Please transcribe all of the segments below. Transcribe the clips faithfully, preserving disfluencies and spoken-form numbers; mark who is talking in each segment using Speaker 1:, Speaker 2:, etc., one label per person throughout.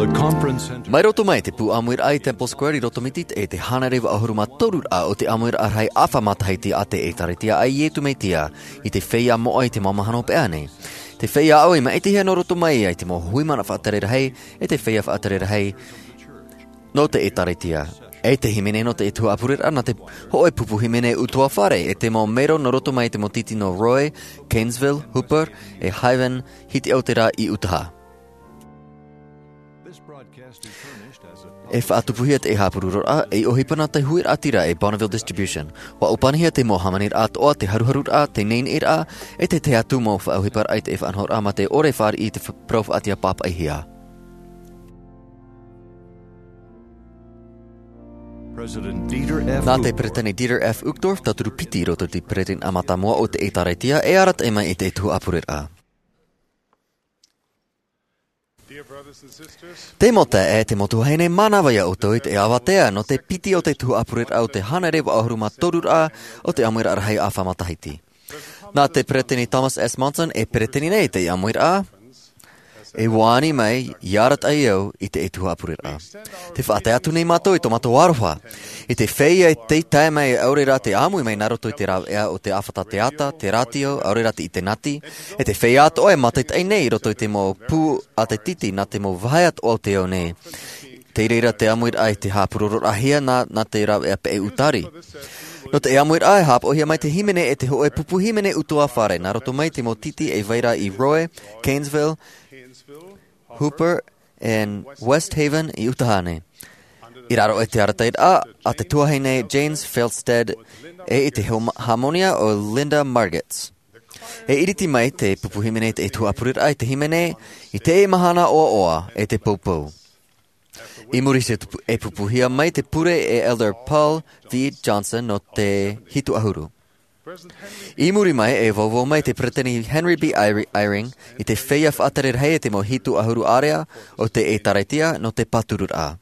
Speaker 1: the conference center.
Speaker 2: Mai roto mai te pu amuir ai Temple Square I roto mitit e te hanarewa ahuruma torur a o te amuir arhai awhamatahaiti a te e taritia ai ietu meitia I te whea mo ai te mamahano peane. Te whea au I ma e te hea no roto mai ai te mo huimana whaatarera hei e te whea whaatarera hei no te e taritia. E te himene no te e tua apurira na te hoe pupu himene utua whare e te mo mero no roto mai te mo titi no Roy, Keynesville, Hooper e Hyven hiti Aotearoa I Utaha. E whaatupuhia te e hapururora e ohipana te huir atira e Bonneville Distribution. Wa upanihia te mo hamanir at oa te haruharur a te nein ir a e te te atu mo whaauhipar ai te e whaanhor a ma te ore whar I te prof atia papa I hia.
Speaker 1: President Dieter F.
Speaker 2: Nā te Pretani Dieter F. Uchtdorf taturu piti roto te Pretin Amatamua o te e taretia e arat e mai I te tuhu apurir a. Te mota e te motu heine manawaya o toit e awatea no te piti o te tuhu apurir a o te hanarewa ahuruma torur a o te amuir arhai a whamatahiti. Nā te Pretani Thomas S. Monson e Pretani nei te amuir a e wāni mai iarat ai au I te e tuhu apurir a. Te whaate atu nei mato I to mato waroha. I te whea e te tae mai aurera te amui mai naroto I te rau ea o te awhata teata, te ratio, aurera te I te nati. E te whea ato e matait ai nei roto I te mo pū a te titi na te mo vahaiat o te au nei. Te reira te amuir ai te hapururur ahia na, na te rau ea pe e utari. No te amuir ai hap o hia mai te himene e te hoe pupu himene utua whare. Na roto mai te mo titi e vaira I Roy, Keynesville, Hooper and West Haven I Utahane. I raro e te arataid a, a te tuahine James Felstead e I te harmonia o Linda Margetts. E iriti mai te pupuhimene te e tuapurir ai te himene I te e mahana oa oa e te poupou. I muri se e pupuhia mai te pure e Elder Paul V. Johnson no te hitu ahuru. I muri mai e vovo mai te Pretani Henry B. Eyring I te whea whaatarir hei e te mo hitu ahuru area o te e taretia no te paturur a.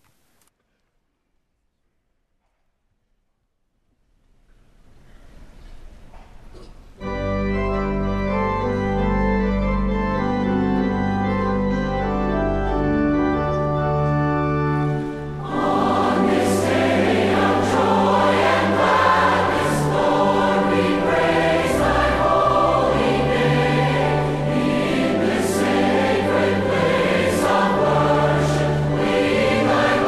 Speaker 3: Thy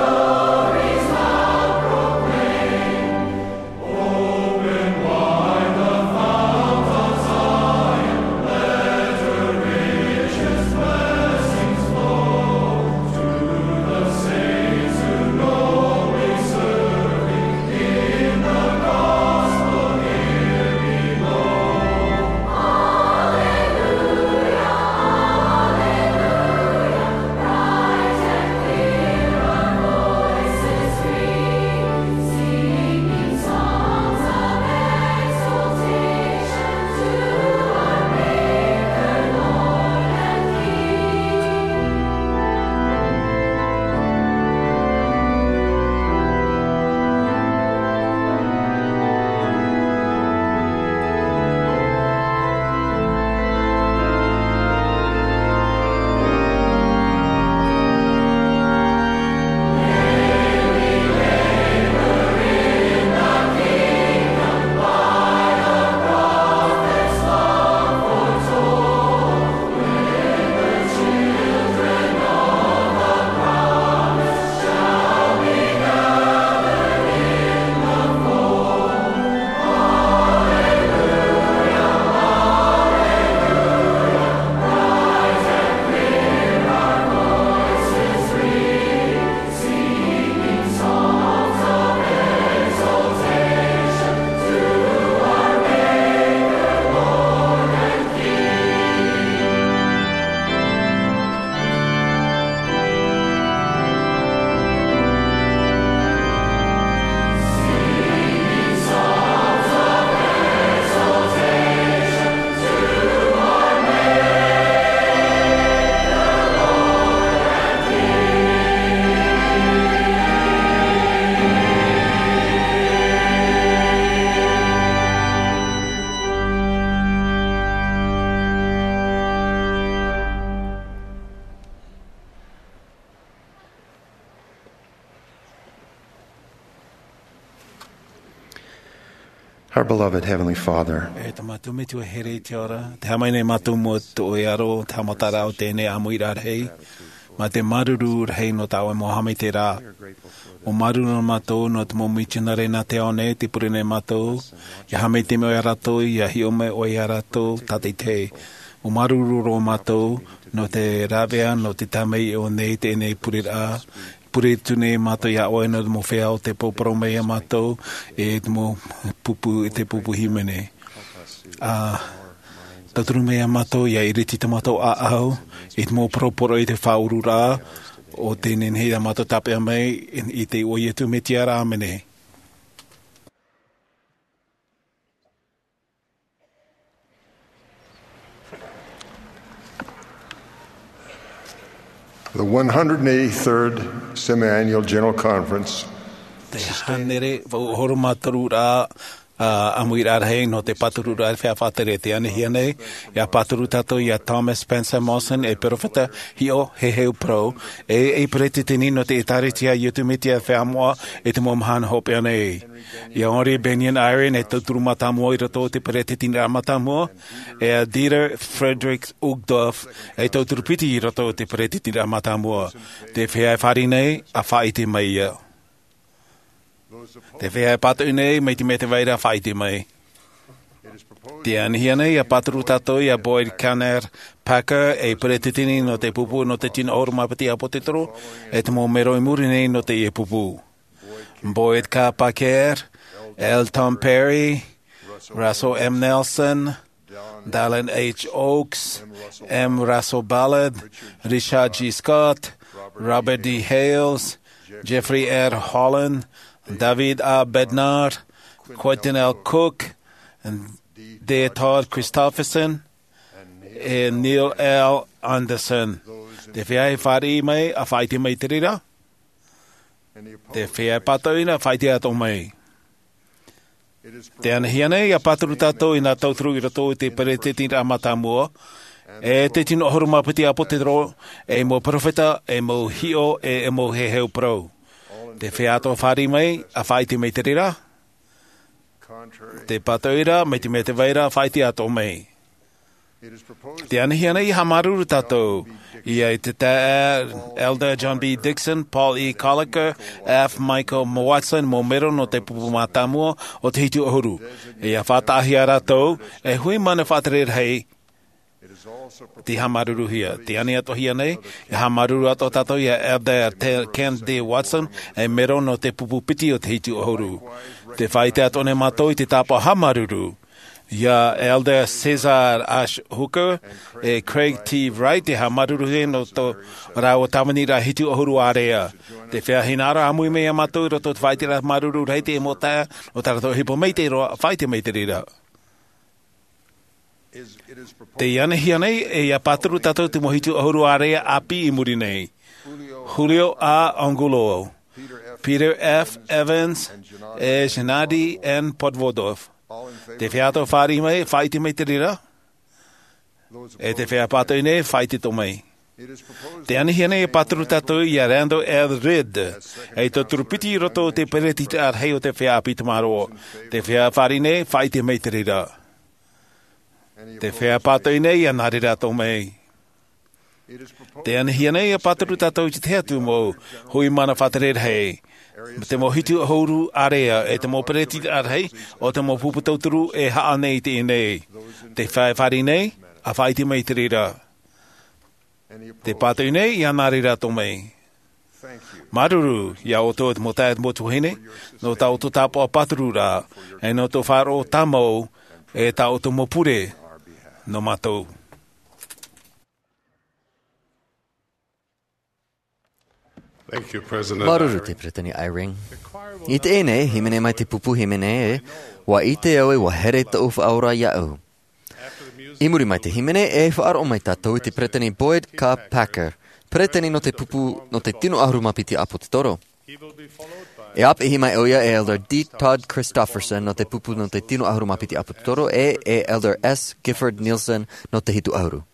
Speaker 3: Our beloved Heavenly Father,
Speaker 4: E te matu me tu here te ora. Te hamai nei matu mo te oiaro, te hamatara o tēnei amuira rei. Ma te maruru rei no tau e mohame te rā. O maruru no matou no te momitina reina te one, te pure nei matou. Ia hame te me o arato, ia hi o me o arato, tate te. O maruru ro matou, no te rawea, no te tamei o nei tēnei pure rā. Pure tune matou ia oe no mo whea o te poporo mea matou, e te mo pupu, e te pupu himene. Uh, Taturu mea matou, ia iriti te matou a au, e te mo proporo i te whauru rā, o tēnen hea matou tapea mei, i te oietu me tia rā mene.
Speaker 5: The one hundred eighty-third Semi-Annual General Conference
Speaker 4: Te hanere, vau horo mataru rā, uh, amui rā rei no te paturu rā whea whatere te ane hia nei. Ia paturu tato ia Thomas Spencer Mawson e perofeta hio he heu pro. E e perete te nino te etaritia yutu metia whea moa e te momhana hope ane e. Ia ori Benyon Iron e tauturu matamua i rato te perete tina matamua. E a Dieter Frederick Uchtdorf e tauturu piti i rato te perete tina matamua. Te whea e whari nei a whai te mai ia. Te whea e patu nei, mei te me te weira whai te mai. Te anihia nei, a paturu tato i a Boyd Canner Packer e puretitini no te pupu no te tina orumapati a potetoro, e te mo mero i muri nei no te e pupu. Boyd K. Packer, L. Tom Perry, Russell M. Nelson, Dallin H. Oaks, M. Russell Ballard, Richard G. Scott, Robert D. Hales, Jeffrey R. Holland, David A. Bednar, Quentin L. Cook, and D. Todd Christopherson, and Neil L. Anderson. Te whea e whare mai, a whaiti mai te rira. Te whea e patoina, a whaiti ato mai. Te anahia nei, a paturu tato i nā tauturu i rato i te pere te tira matamua. E te tino horumapiti a potero, e mo profeta, e mo hio, e mo he heu pro. Te whea ato whare mai, a whaiti mai te rira. Te patoira, mai te me te weira, a whaiti ato mai. Te anahia nei, ha maruru tatou. Ia i te tae Elder John B. Dixon, Paul E. Colliker, F. Michael Watson, mo mero no te pupu matamua o te hitu ohuru. Ia whatahi a ratou, e hui mana whatarer hei, te hamaruru hia. Te ane ato hia nei, e hamaruru ato tato ia Elder Ken D. Watson, e mero no te pupu piti o te hitu ohuru. Te whaite ato ne mato i te tāpua hamaruru. Ia Elder Cesar Ash Hooker, e Craig T. Wright, te hamaruru he no to rau o tamani ra hitu ohuru area. Te whea hinara amui mea mato i roto te whaite ra maruru reite e mo tae, o tarato hipo mei te roa, whaite mei te rira. Te ianehia nei, e ia paturu tato te mohitu ohuru area api i muri nei. Julio A. Angulo, Peter F. Evans, e Gennady N. Podvodov. Te whea ato whare mai, whaite mei te rira. E te whea pato i nei, whaite to mei. Te anihia nei e paturu tato i a Rando L. Rid. E to turupiti i roto te peretita ar hei o te whea api tamaro. Te whea whare nei, whaite mei te rira. Te whea pato i nei, a nārira to mei. Te anihia nei e paturu tato i te heatu mo, hui mana whaterer hei. Te mo hitu ahouru area, e te mo pereti ar hei, o te mo puputauturu e haa nei te nei. Te whae whare nei, a whaiti mei te rira. Te pato i nei, i anārira to mei. Maruru, ia o tō te mo tae mo tuhine, no tau to tāpo a paturu rā, e no tō wharo tamau, e tau to mo pure, no matou.
Speaker 6: Thank you, President.
Speaker 2: Maruru te pretani Iring. I te ene, himene mai te pupu himene e, wa i te au e wa here ta ufa aura ia au. I muri mai te himene e whaaro mai tātou i te pretani Boyd K. Packer, pretani no te pupu no te tino ahurumapiti apo te toro. E ap ihi mai oia e Elder D. Todd Christopherson no te pupu no te tino ahurumapiti apo te toro e e Elder S. Gifford Nielsen no te hitu ahuru.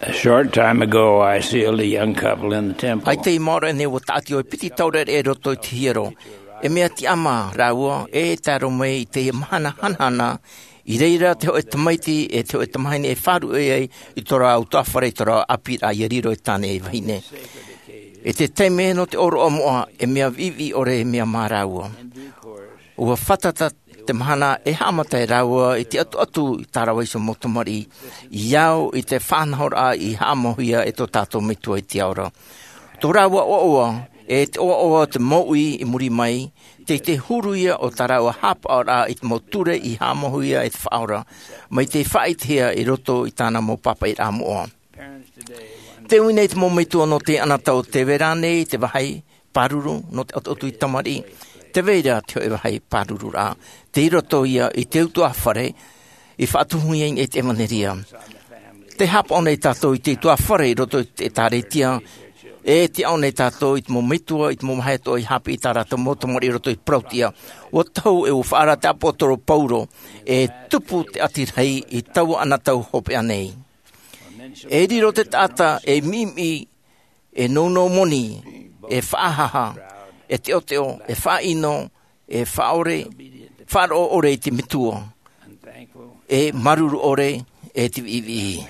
Speaker 3: A short time ago, I sealed a young couple in the temple.
Speaker 7: Ai te mora ne o tāti o piti taure e roto i te hiro. E mea ti ama raua e taro mai te mahana hanahana i reira te o e tamaiti e te o e tamaine e wharu e ei i tora au tawhare i tora apir a yeriro e tane e vahine. E te teime no te oro o moa e mea vivi ore e mea maraua. Ua whatata te mahana e hamata e raua i te atu atu i tārawa iso motomari i au i te whanahora i hamohia e to tātou mitua i te aura. Tō raua o oa e te oa oa te moui i muri mai te te huruia o tā raua hapa ora i te moture i hamohia e te whaora mai te whaitea i roto i tāna mo papa i rā moa. Te uine te mo mitua no te anatau te verane i te wahai paruru no te atu atu i tamari. Te veira te o hei paruru rā. Te iroto ia i te utua whare i whaatuhuia e te emaneria. Te hapa one tātou i te utua whare i roto i te tāretia. E te aone tātou i te mo mitua, i te mo maheto i hapi i tā rata motomori i roto i prautia. O tau e u whaara te apotoro pauro e tupu te atirhei i tau anatau hope anei. E riro te tata e mimi e nono moni e whaahaha. E te o te o, e whaino, e whaore, wharo ore i te mitua, e maruru ore, e te iwi.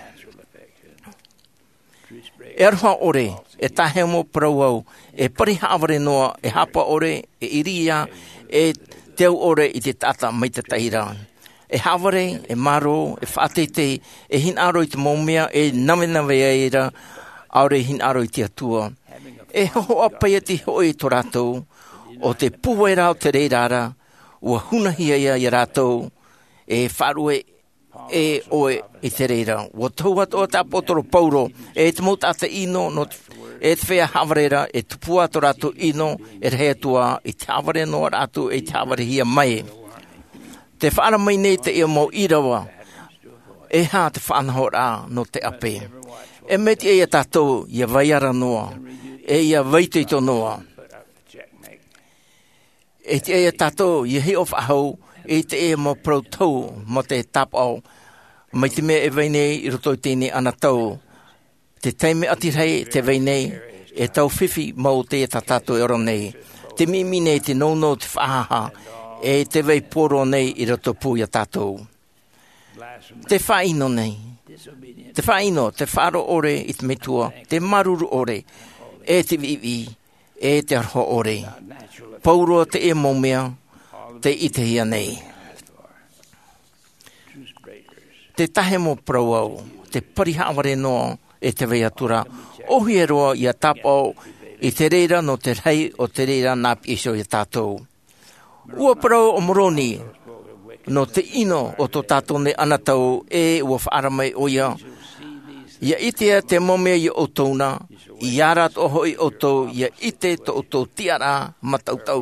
Speaker 7: E aroha ore, e tahemo parauau, e parihaware noa, e hapa ore, e iria, e teo ore i te tata mai te taira. E haware, e maro, e whaatete, e hin aro i te momia, e namenawe eira, aure hin aro i te atua. E ho apai te hoi to rātou, o te puwe rao te reirara, ua hunahia ia i rātou, e wharue e oe i te reira. Ua tau ato ta potoro pauro, e te mot ata ino, no, e te whea hawarera, e tupua to rātou ino, e rehea tua, i te haware no rātou, e te haware hia mai. Te whaara mai nei te ia mau irawa, e hā te whanahor a no te ape. E meti e tātou, ia vaiara noa, e ia vaitei to noa. E te e tātou, ia hi of ahau, e te e mo protau, mo te tapau, mai te mea e veinei i roto i tēne ana tau. Te teime atirhei, te veinei, e tau whiwhi mau te e tātou e ora nei. Te mimi nei te nono te whahaha, e te vei poro nei i roto pūia tātou. Te whaino nei. Te whaino, te wharo ore i te metua, te maruru ore, e te vivi, e te arho ore. Pauro te e momea, te ite hia nei. Te tahe mo prauau, te parihaware noa e te veiatura, ohi e roa i a tapau i te reira no te rei o te reira nāpi iso i tātou. Ua parau o moroni, no te ino o tō tātou ne anatau e ua whaaramai oia. Ia itea te momea i o tōna, i arat o hoi o tō, ia ite to o tō tiara matautau.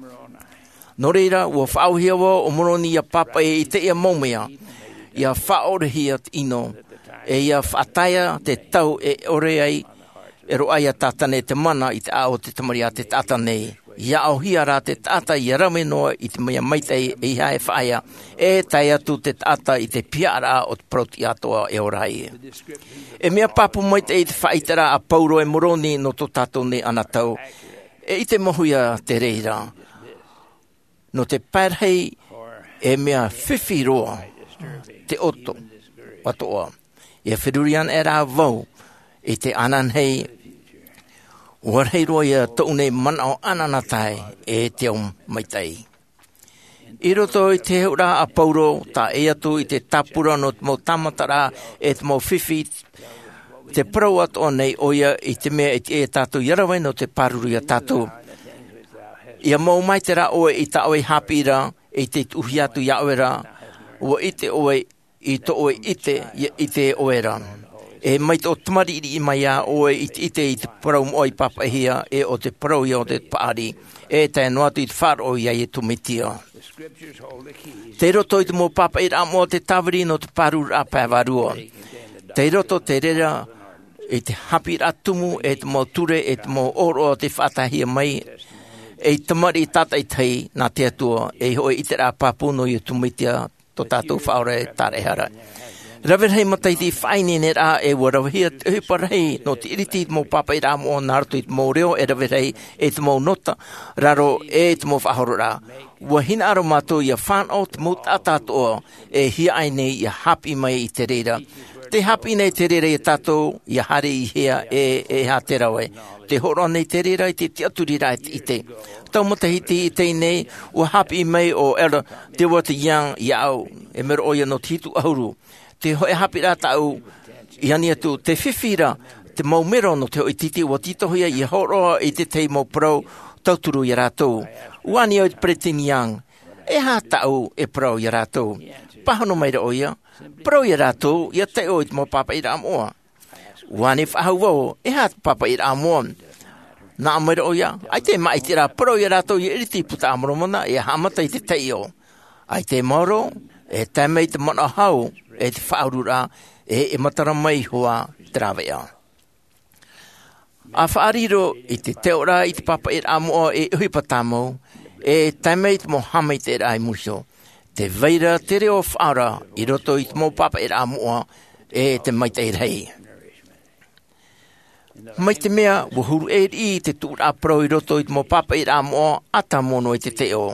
Speaker 7: No reira, ua whaauhia wa o moroni ia papa e i te ia momea, ia whaorehia ino, e ia whaataia te tau e ore ai, e roaia tātane te mana i te ao te tamari a te tātanei. Ia au hia rā te tata i rame noa i te mea maitei e ia e whaia, e tai atu te tata i te piara o te proti atoa e orai. E mea papu maitei te whaitara a pauro e moroni no tō tātou ne anatau, e i te mohuia te reira. No te pērhei e mea whiwhi roa, te oto, watoa. E whirurian e rā vau, i te ananhei, warhei roa ia taune manao ananatai e te om maitei. I roto i te heura a pauro, ta e atu i te tapura no te mo tamatara e te mo whiwhi, te parau ato nei oia i te mea i te e tātou yarawai no te paruru i a tātou. Ia mau mai te ra oe i ta oe hapira, i te uhi atu ia oera, ua i te oe i to oe ite i te oera. E mai o tamariri i mai a oe i te ite i te parau oi papahia e o te parau i o te paari e te anuatu i te wharo i a e tumitia. Te roto i te mo papa i ramo te tawari no te paru rapa varua. Te roto te rera i te hapi ratumu e te mo ture e te mo oro o te whatahia mai e tamari tata i tei nā te atua e hoi i te rā papu no i tumitia to tātou whaore tarehara. Rawe hei matai ti whaini ne rā e wa rawe hea te parei no te iriti mo papa i rā mo nārtu i te mō reo e rawe hei e te mō nota raro e te mō whahoro rā. Wa hina aro mātou ia whanau te mō tātātoa e hia aine ia hapi mai i te reira. Te hapi nei te reira i tātou ia hare i hea e, e ha te rawe. Te horo nei te reira i te te aturi rā i te. Tau matahiti i te nei ua hapi mai o era te wa te yang i au e mero oia no te hitu auru. Te hoe hapi rā tau i ani atu te whiwhira, te maumero no te hoi titi wa titohia i horoa i te tei mau prau tauturu i rātou. Uani au te pretini yang, e hā tau e prau i rātou. Pahano mai ra oia, prau i rātou i a te o i te mau papa i rā moa. Uani whahau wau, e hā papa i rā moa. Nā mai ra oia, ai te mai te rā prau i rātou i iriti puta amoromona e hamata i te teio. Ai te moro, e te mei te mana hau, e te whaurura, e e matara mai hoa te rawea. A whaariro i te teora i te papa i rāmoa e uhi patamau, e te mei te mo hamai te rai muso. Te veira te reo whaara i roto i te mo papa i rāmoa e te mai te rei. Mai te mea, wahuru e i te tūra pro i roto i te mo papa i rāmoa ata mono i te teo.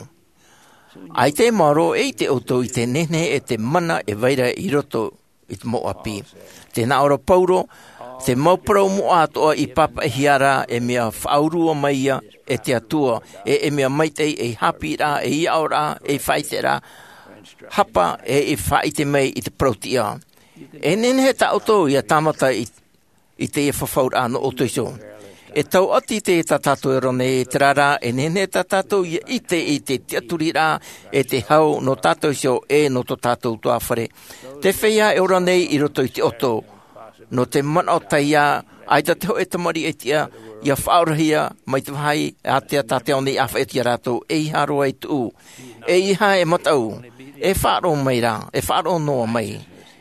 Speaker 7: Ai te maro e te auto i te nene e te mana e veira i roto i te mo api. Te naora pauro, te mauparo mo atoa i papa e hiara e mea whaurua maia e te atua e e mea maitei e hapi rā e i aura e whaite rā hapa e e whaite mei i te protia. E nene he ta auto i a tamata i, i te e whawhaura no auto iso. E tau ati te tatato e rone e te rara, e nene tatato i ite i te tiaturi rā, e te hau no tato iso e no to tato tua whare. Te whea e rone i roto i te oto, no te mana o taia, ai ta te ho e tamari e tia, ia whaurahia, mai te whai, a te tate oni a whaetia rātou, e iha roa i tu, e iha e matau, e whaaro mai rā, e whaaro noa mai,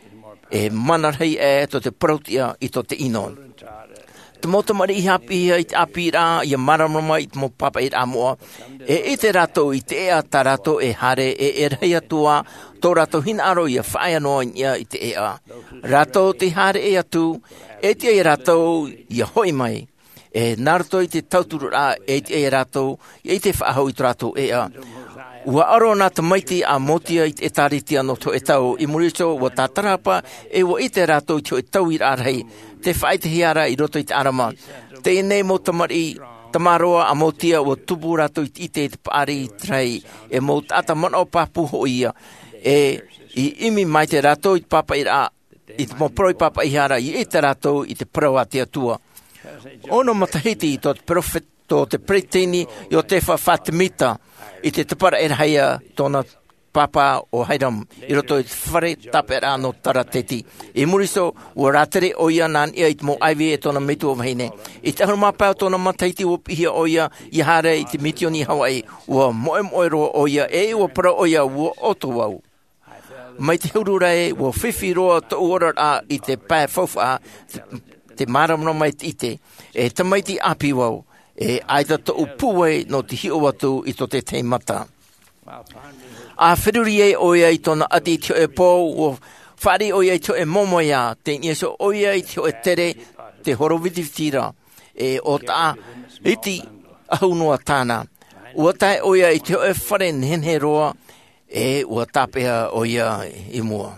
Speaker 7: e manarhei e to te protia i to te inon. Te motamari i hapi i te api rā, i a maramama i te mo papa i rā moa, e i te rato i te ea ta rato e hare e e rei atua, tō rato hina aro i a whaia noa ia i te ea. Rato te hare e atu, e te e rato i a hoi mai, e narato i te tauturu rā, e te e rato, e te whaahau i te rato ea. Ua aro nā te maiti a motia i te taritia no to e tau, i muriso wa tātarapa, e wa i te rato i te e tau i rārhei, te whai te hiara i roto i te arama. Te nei mo tamari, tamaroa a motia wa tupu rato i te te pāri i trei, e mo tata mana o papu ho ia, e i imi mai te rato i te papa i rā, i te mo proi papa i hiara, i i te rato i te prau a te atua. Ono matahiti to te profet, to te pretini, i o te wha Fatimita, i te tupara e haia tōna papa o Hairam, i roto i te whare tape rā no tarateti. I muriso, ua rātere oia nān ia i te mo aiwi e tōna mitu o vahine. I te harumapau tōna mataiti o pihia oia i hare i te mitioni Hawaii, ua moe moe roa oia e ua para oia ua oto wau. Mai te hurura e, ua whiwhi roa to uora a i te pā whawha, te maramra mai te ite, e tamaiti api wau. E aita to upuwe no te hio watu i to te te mata. A whiruri e oia i tona ati tio e pō, o whari oia i tio e momoia, te nieso oia i tio e tere, te horoviti tira, e o ta iti ahu noa tāna. Ua tae oia i tio e whare nhenhe roa, e ua tapea oia i mua.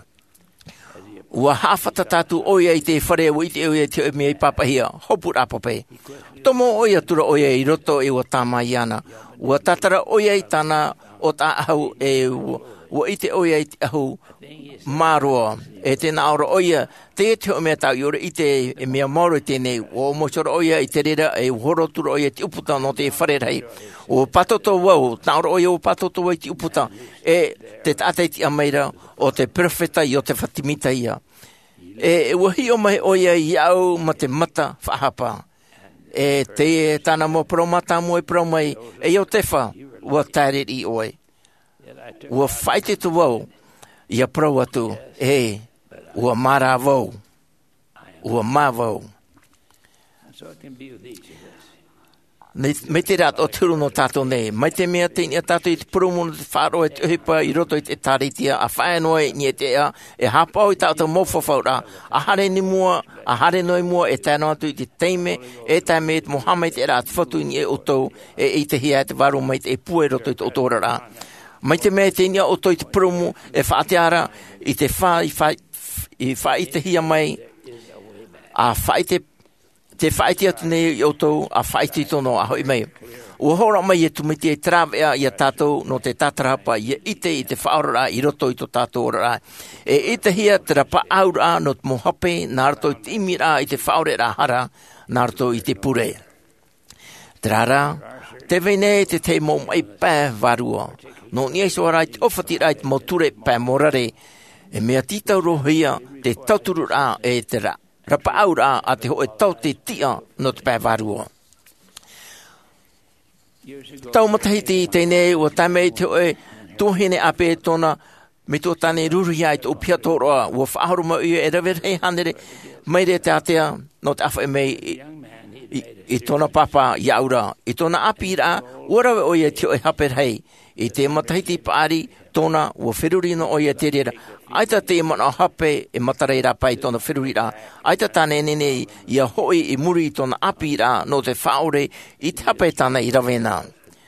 Speaker 7: Ua hawhata tātu oia i te whare o i te oia i te mea i papahia, hopu rapape. Tomo oia tura oia i roto e ua tāma i ana. Ua tatara oia i tāna o tā ahu e ua i te oia i te ahu māroa. E tēnā aura oia, te e te o mea tau i ora i te e mea mauro i tēnei. O mosora oia i te rera e horo tura oia i te uputa no te whare rei. O patoto wau, tā aura oia o patoto wau i te uputa. E te tātei ti ameira o te profeta i o te Fatimita ia. E ua hi o mai oia i au ma te mata whahapa. E te e tāna mo promata mo e promai, e o te wha, ua tāre i oe. Ua whaite tu wau, ia prau atu, e, ua mara wau, ua mā wau. Me te rat o turu no tātou nei. Mai te mea te nia tātou i te purumu te whāro e te uhipa i roto i te tāritia a whaenoi ni e te ea e hapau i tātou mōwhawhaura. A hare ni mua, a hare noi mua e tāno atu i te teime e tā me te mohamai te rā te whatu ni e otou e i te hia e te waru mai te e pue roto i te otora rā. Mai te mea te nia oto i te purumu e whaatiara i te wha i wha i wha i te hia mai a wha i te te whaiti atu nei i otou a whaiti tono a hoi mai. Ua hora mai e tumiti e trawea i a tātou no te tātarapa i ite i te whaorara i roto i to tātou ora. E ite hia te rapa aura no te mohape nā rato i te imira i te whaorera hara nā rato i te pure. Te rara, te vene te te mo mai pā varua. No ni eiso arai te ofati rai te moture pā morare. E mea titau rohia te tauturu rā e te rā. Rapa aura a te hoe tau te tia no te pēwarua. Tau matahiti i tēnei ua tamei te hoe tōhene ape tōna me tō tāne ruruhia i te upia tōroa ua whaharuma ua e rawere hei hanere meire te atea no te awha e mei i, i, i tōna papa i aura. I tōna api rā ua rawe oia te hoe haper hei i te matahiti paari tōna ua whirurino oia te rera. Aita te mana hape e matareira pai tōna whirurira. Aita tāne nene i a hoi i muri tōna api rā no te whaore i te hape tāna i rawena.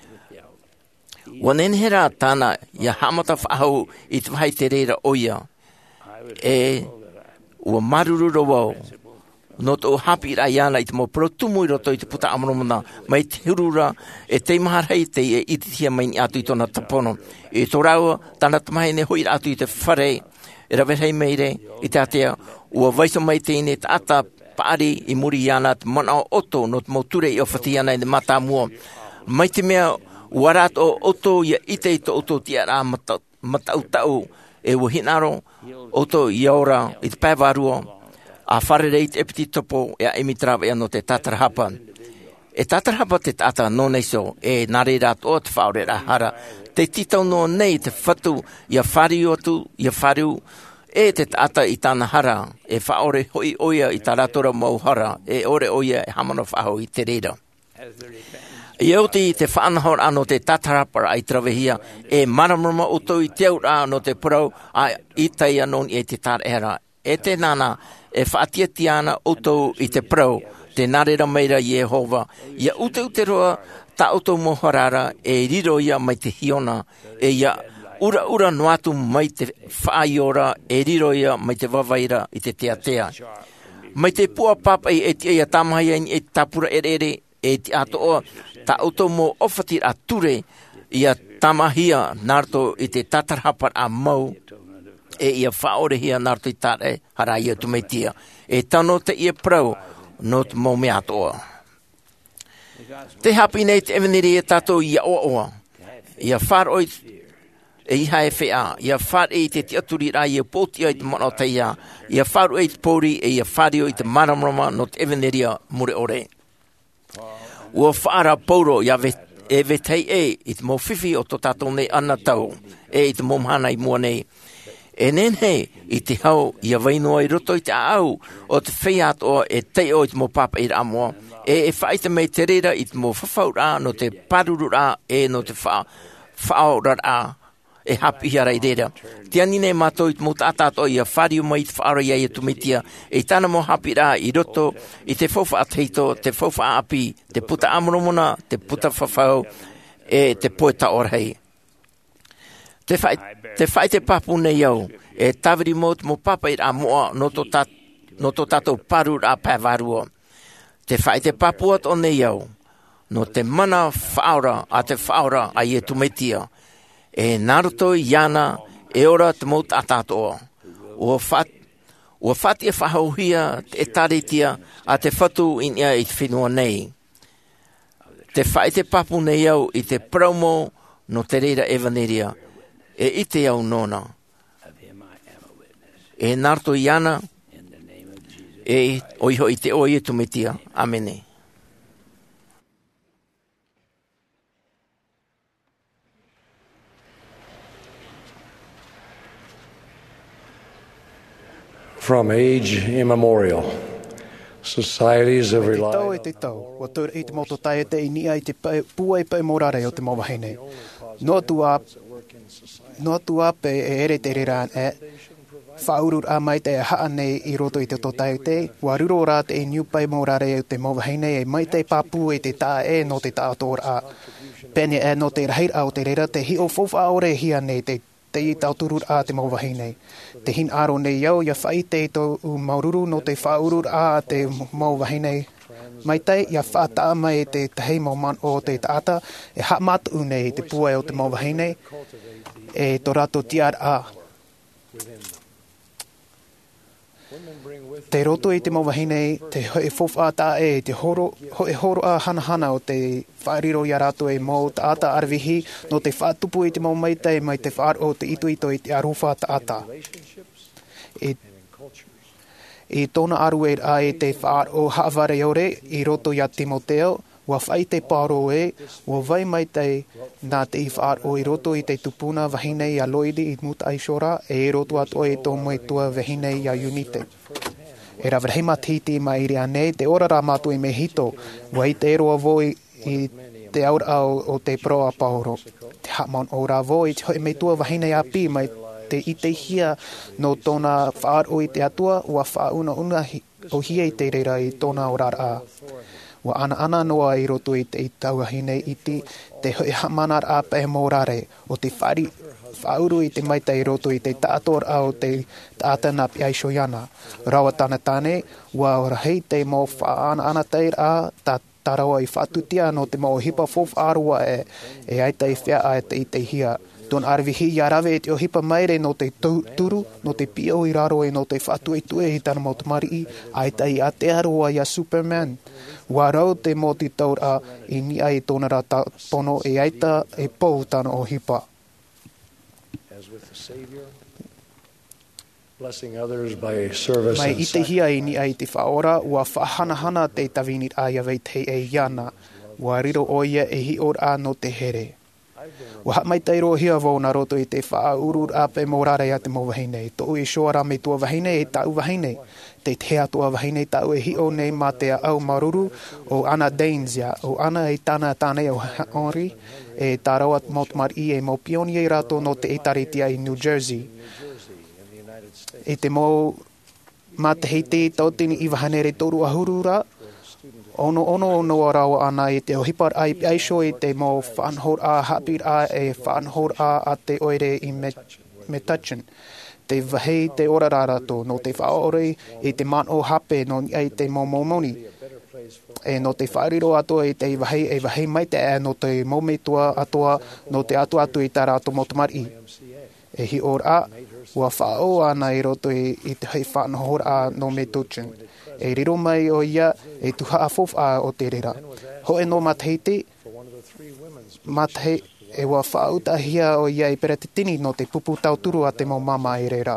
Speaker 7: Wa nenhera tāna i a hamata whahau i te wahai te reira oia. E ua marurura wau. No tō hapi rā iana i te mo protumu i roto i te puta amaromana. Mai te hurura e te maharei te e ititia mai ni atu i tōna tapono. E tō raua tāna tamahe ne hoi atu i te whare. E rawehei meire i te atea. Ua vaiso mai tēne te ata paari i muri iana te mana o oto no te moture i ofati iana i te mata mua. Mai te mea warat o oto i ite i tō oto tia rā mata, matau tau. E ua hinaro oto i aura i te pēwarua. A wharerei te epiti topo e a emitrawa ea no te tatarahapa. E tatarahapa te tata no neiso e nare rat o te whaore rā hara. Te titau no nei te whatu i a whariu atu, i a whariu e te tata i tāna hara. E whaore hoi oia i tā ratora mau hara. E ore oia e hamano whaho i te reira. I auti te whaanahor ano te tatarahapa ai trawehia e maramrama uto i te aura no te purau a i tai anon i te tarehera. E te nana e whaatiatiana utou i te prau, te narera meira i Jehova. Ia ute ute roa, ta utou moharara e riro ia mai te hiona, e ia ura ura noatu mai te whaaiora, e riro ia mai te wawaira i te tea tea. Mai te pua papa i e te ia tamahia i e tapura ere ere, e te ato o, ta utou mo ofati a ture, ia tamahia narto i te tatarhapar a mau, e ia whaore hia narto i tare hara ia tumetia. E tano te ia prau no te mo mea toa. Te hapi nei te eveniri e tato ia oa oa. Ia whar oi e iha e whea. Ia whar e te tiaturi rā ia pōti ai te mana o te ia. Ia whar oi te pōri e ia whario i te maramrama no te eveniri mure ore. Ua whaara pauro ia ve, e vetei e i te mo whiwhi o to tato nei ana tau. E i te momhana i mua nei. E nene i te hau i a wainoa i roto i te au o te whiat o e te o i te mo papa i ramoa. E e whaita mei te reira i te mo whawhau rā no te paruru rā e no te whao rā e hapi hara i reira. Te anine mato i te mo tātato i a whariu mai i te whaara i a tumitia e tāna mo hapi rā i roto i te whawha ateito, te whawha api, te puta amoromona, te puta whawhau e te poeta orhei. Te whai te, whai te papu nei au, e tawiri mo te mo papa i rā moa no to, tat, no to tato paru rā pēwarua. Te whai te papu at o nei au, no te mana whaora a te whaora a ie tumetia. E naruto i ana e ora te mo tatatoa. Ua what, ua whati e whahauhia e taretia a te whatu in ia i te whenua nei. Te whai te papu nei au i te promo no te reira evaneria. E ite au nona. E narto i ana, e oiho i te oie tumetia. Amene.
Speaker 8: From age immemorial, Societies have relied
Speaker 9: Tau e te tau, wa tau i te moto tai te i nia i te pua i pai morare o te mawahine. No tu a, no tu a pe e ere te reran e, whaurur a mai te haa nei i roto i te totai te, wa ruro rā te i niu pai morare o te mawahine e mai te papu i te tā e no te tātor a. Pene e no te rahir au te rera te hi o fofa ore hia nei te te i tau turur a te mawahine. Te hin aro nei iau ia whai te to u maururu no te whaurur a te mawahine. Mai te ia whata mai te tahei mauman o te taata e ha matu nei te pua o te mawahine e to rato tiar a. Te roto i te mawahine, te hoe fofa tā e, te horo, hoe horo a hana hana o te whaeriro i a rato e mō ta ata arvihi, no te whaatupu i te mau maita e mai te whaar o te ito ito i te aruwha ta ata. E, e tōna aru e a e te whaar o haaware ore i roto i a Timoteo, wa whai te paro e, wa vai mai te nā te i whaar o i roto i te tupuna wahine i a loidi i muta i shora, e i roto ato e tō moe tua wahine i a unite. E ra vrahima titi mai iri anei, te ora rā mātu i me hito, wa i te eroa voi i te aura au o te proa pauro. Te hatmaun o rā voi, te hoi me tua wahine a pi mai te i te hia no tōna whaar o i te atua, wa whauna una o hia i te reira i tōna o rā a. Wa ana ana noa i roto i te i tauahine iti, te hoi hamanar a pe morare, o te whari whauru i te maita i roto i te tātor au te tātana pi aishoiana. Rawa tāna tāne, wa rahei te mō whaana ana teir a, tā tarawa i whatutia no te mō hipa fof arua e, e aita i whia a te i te hia. Ton arvihi i arawe e te o hipa maire no te turu, no te pio i raro e no te whatu e tue i tana mautamari, aita i atearoa i a Superman. Wa rau te mōti taur a i ni ai tōna rā pono e aita e pou tana o hipa. Mai i te hia i ni ai te whaora, ua whahanahana te tawinit a ia vei te e iana, ua riro o ia e hi or a no te here. Ua mai te iro hia vau na roto i te wha urur a pe morare a te mawahine. Tō i shoara me tua wahine e tau wahine. Te tea tua wahine tau e hi o nei ma te au maruru o ana Dainsia, o ana e tana tāne o Henry, e tā rawa mautamar i e mau pioni e rato no te etaritia i New Jersey. E te mau ma te heiti tautini i wahanere toru ahurura, ono ono ono rawa ana e te o hipar ai aisho e te mau whanhor a hapir a e whanhor a a te oere i Metuchen. Te wahei te ora rarato no te whaore e te man o hape no ai te momomoni. E no te whaeriro ato e te wahei e wahei mai te e no te mometua atoa no te atu atu i tā rato motamari. E hi or a, ua whao ana i roto i, i te hei whanhor a no Metuchen. E riro mai o ia e tuha a fof a o te rera. Ho e no matheiti, mathei e wa whautahia o ia i pera te tini no te pupu tau turu a te mau mama i rera.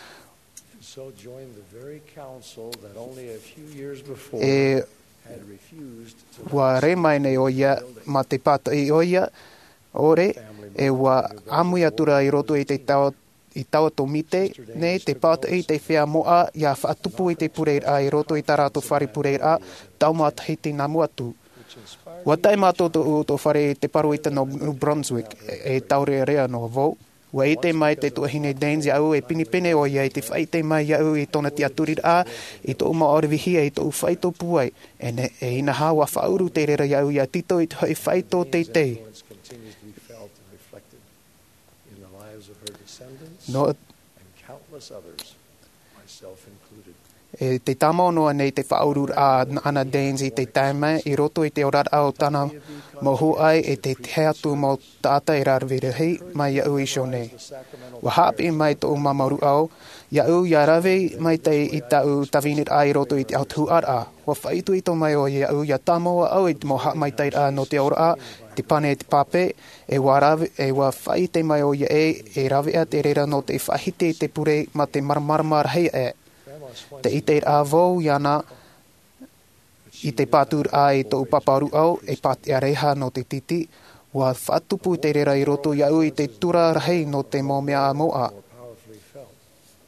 Speaker 9: E wa re mai nei o ia ma te pata i o ia ore e wa amui atura i roto i te tau i taua tō mite, ne te pāta i te whea moa, ia whaatupu i te pureir a, i roto i tā rātou whare pureir a, tau māt hei te namu atu. Wa tai mātou tō tō whare te paru i te no New Brunswick, e, e taurea rea no vau. Wa i te mai te tuahine Danes au e pinipene o ia i te whai te mai au i tōna tia turir a, i tō uma orevihia i tō whai tō puai, e, ne, e ina hā wa whauru te rera au ia tito i tō whai tō te te. No, e te tamo noa nei te whaurur a ana Danes i te taima i roto i te orat au tana mohu ai e te teatu mo tata i rarvere hei mai iau i shone. Wa hapi mai tō mamaru au, iau ia rave mai te i tau tawinit ai roto i te au tuar a. Wa whaitu i tō mai o iau ia tamoa au i te moha mai tai a no te ora a, te pane e te pape, e wa, rave, e wa whai te mai o ia e, e rave a te rera no te whahite te pure ma te marmarmar hei e. Te ite a vau iana i te pātur a i tō paparu au, e pāti a reha no te titi, wa whatupu te rera i roto iau i te tura rahei no te mō mea a moa.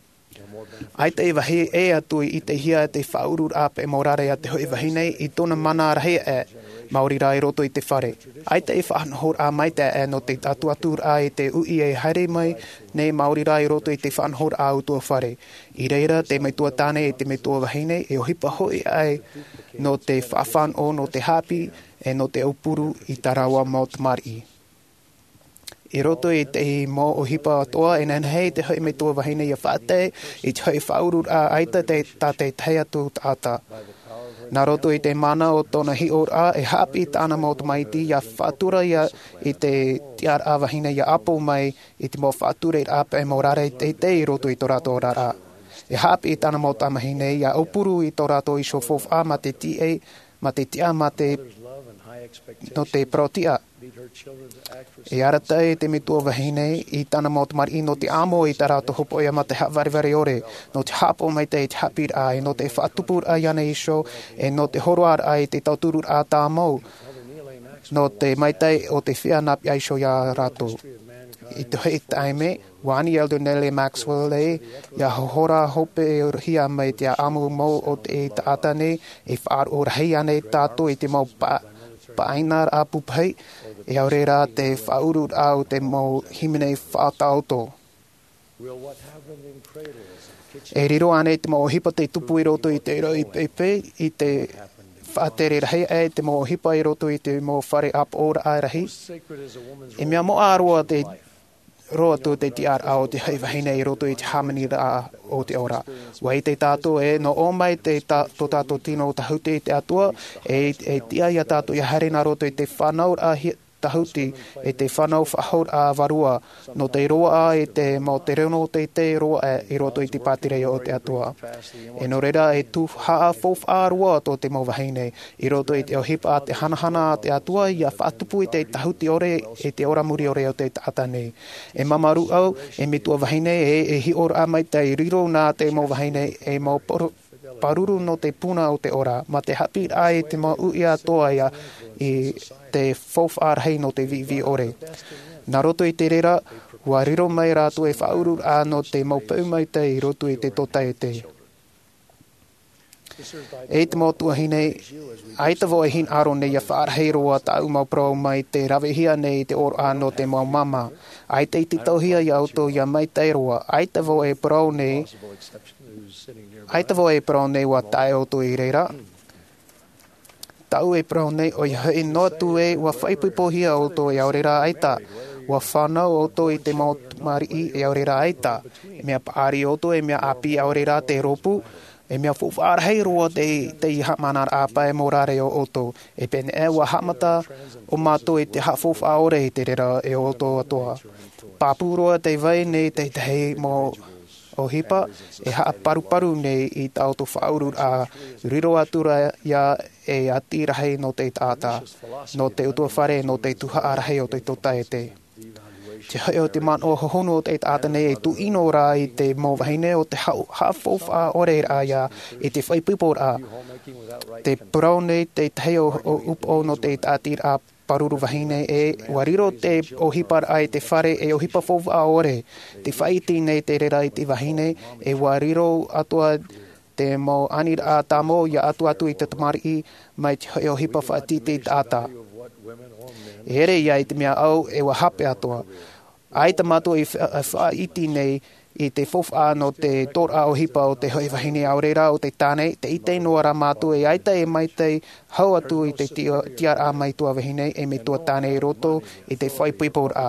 Speaker 9: Ai te wahi e atui i te hia te whaurur a pe morare a te hoi wahine i tona mana rahe e Māori rā i roto i te whare. Ai te e whanhor a mai te e no te atu atur a e te ui e haere mai nei Māori rā i roto i te whanhor a utua whare. I reira te meitua tāne e te meitua wahine e o hipa hoi ai no te whawhan o no te hapi e no te upuru i tarawa mō te mari. I roto i te mō o hipa atoa e nanhei te hoi meitua wahine i a whate i te hoi whaurur a aita te tā te tei atu tāta. Nā roto i te mana o tōna hi o a e hapi tāna mō te maiti ia whātura ia i te tiar a wahine ia apo mai i te mō whātura i ape mō rare te te i roto i tō rato rara. E hapi tāna mō tā mahine ia upuru i tō rato i so fof a ma te tie, ma te tia ma te no te protia. E arata e te mitua wahine i tāna mō te mari no te amo i tā rato hopo ia ma te hawariwari ore, no te hapo mai te te hapir ai, no te whaatupur ai ana iso, e no te horoar ai te tauturur a tā mau, no te maitai o te whianapi ai so ia rato. I te hei taime, wani elder Nellie Maxwell e, ia hora hope e hia mai te amu mo o te e tātane, e whaar o rahi ane tāto i te mau pa, paainar a pupai, e au reira te whaurur au te mau himene whaatauto. E riro ane te mau hipa te tupu i roto i te roi pepe, i te whaatere rahi e te mau hipa i roto i te mau whare ap ora ai rahi. E mea mo āroa te roa tō te tiar au te hei wahine i roto i te harmony rā o te ora. Wai te tātou e no o mai te tā, tō tātou tino tahute i te atua, e, e tia ia tātou i haere nā roto i te whanau a tahuti, e te whanau whahaur a varua, no te roa a e te mau te reno te te roa e i roto i te pātirei o te atua. E no reira e tu haa fof a roa tō te mau wahine, i roto i te o hipa a te hanahana a te atua, ia whaatupu i te tahuti ore, e te ora muri ore o te tātane. E mamaru au, e mitua wahine, e, e hi ora a mai te riro nā te mau wahine, e mau poro, paruru no te puna o te ora, ma te hapi ai te mau uia toa ia i te fof ar hei no te vivi ore. Nā roto i te rera, ua riro mai rātu e whaurur a no te mau pau mai te i roto i te tota e te. E te mau tuahine, ai te voi hin aro nei a whaarhei roa tau mau prau mai te rawehia nei te or a no te mau mama. Ai te iti tauhia i auto ia mai te roa, ai te voi e prau nei, ai te voi e prau nei wa tae auto i reira. Tau e prau nei o ia hei noa tu e wa whaipupohia auto i aurera aita. Wa whanau auto i te mau mari i aurera aita. E mea paari auto e mea api aurera te ropu. E mea whawharhei roa te, te i hamanar apa e morare o auto. E pene e wa hamata o mato e te hawhof aore i te rera e auto atoa. Papuroa te vai nei te hei mo o hipa, e haa paru-paru nei i tau to whaurur a riro atura ia e atirahei no te tāta, no te utua whare, no te tuha arahei o te tota e te. Te hoi o te man o hohono o te tāta nei e tu ino rā i te mō wahine o te hawhof a ore rā ia i te whaipupo rā. Te purau nei te tei o upo no te tātir a paruru wahine e wariro te o hipar ai te whare e o hipa fofu a ore. Te whaiti nei te rera i te wahine e wariro atua te mo anir a tamo ia atu atu i te tamari mai te o hipa whaiti te tāta. E ere ia i te mea au e wa hape atua. Ai te matua i whaiti nei i te fofa no te tora o hipa o te hoi wahine aurera o te tāne, te ite noa rā mātua e aita e mai te hau atu i te tiar a mai tua wahine e me tua tāne i roto i te whaipuipor a.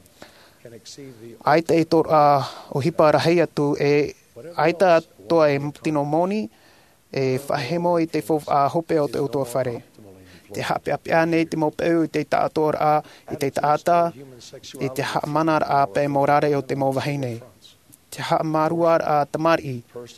Speaker 9: Aita e tora o hipa rahei atu e aita toa e tino moni e whahemo i te fofa hope o te utua whare. Te hape ape ane te mopeu i te tātor a i te tāta i te manar a pe morare o te mo wahine. Te maruar a tamari.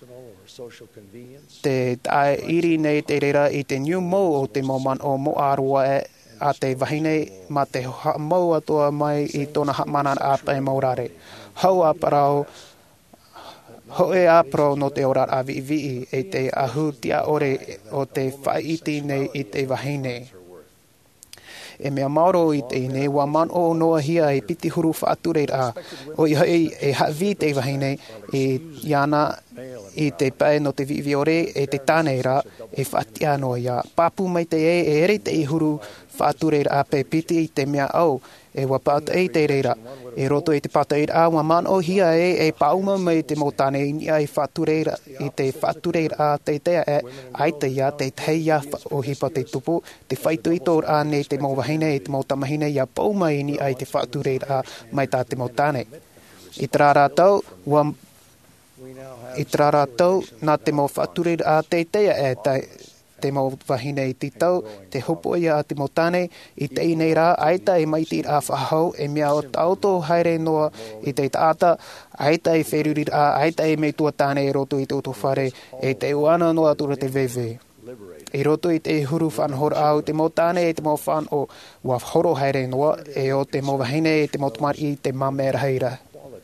Speaker 9: Te tae iri nei te rera i te new mo o te moman o mo arua e a te wahine ma te mau atua mai i tona manar a pe morare. Hau a parau, ho e a pro no te orar a vi vi e te ahu tia ore o te whaiti nei i te wahine. e mea mauro i te ine, wa man o noa hia e piti huru whaature a. O i hei e hawi te wahine e iana i te pae no te vivi ore e te tāne ra e whaatia noa ia. Papu mai te e e ere te i huru whaature a pe piti i te mea au. E wa pata e te reira, e roto e te pata e a wa man o hia e e pauma mai te motane i ai whatureira, i te whatureira a te tea e ai te ia, te teia o hipa te tupu, te whaitu i tōr a ne te mawahine e te motamahine ia pauma i ni ai te whatureira a mai tā te motane. I tra rātau, wa i tra rātau, nā te mo whatureira a te tea e te te mo wahine i titau, te hopo ia a te motane, i te inei rā, aita e maiti a whahau, e mea o tauto haere noa i te taata, aita e wheruri a, aita e mei tua tāne e roto i te uto whare, e te uana noa tura te vewe. E roto i te huru whanhora au, te motane e te mo whan o wa horo haere noa, e o te mo wahine e te motamari i te mamera heira.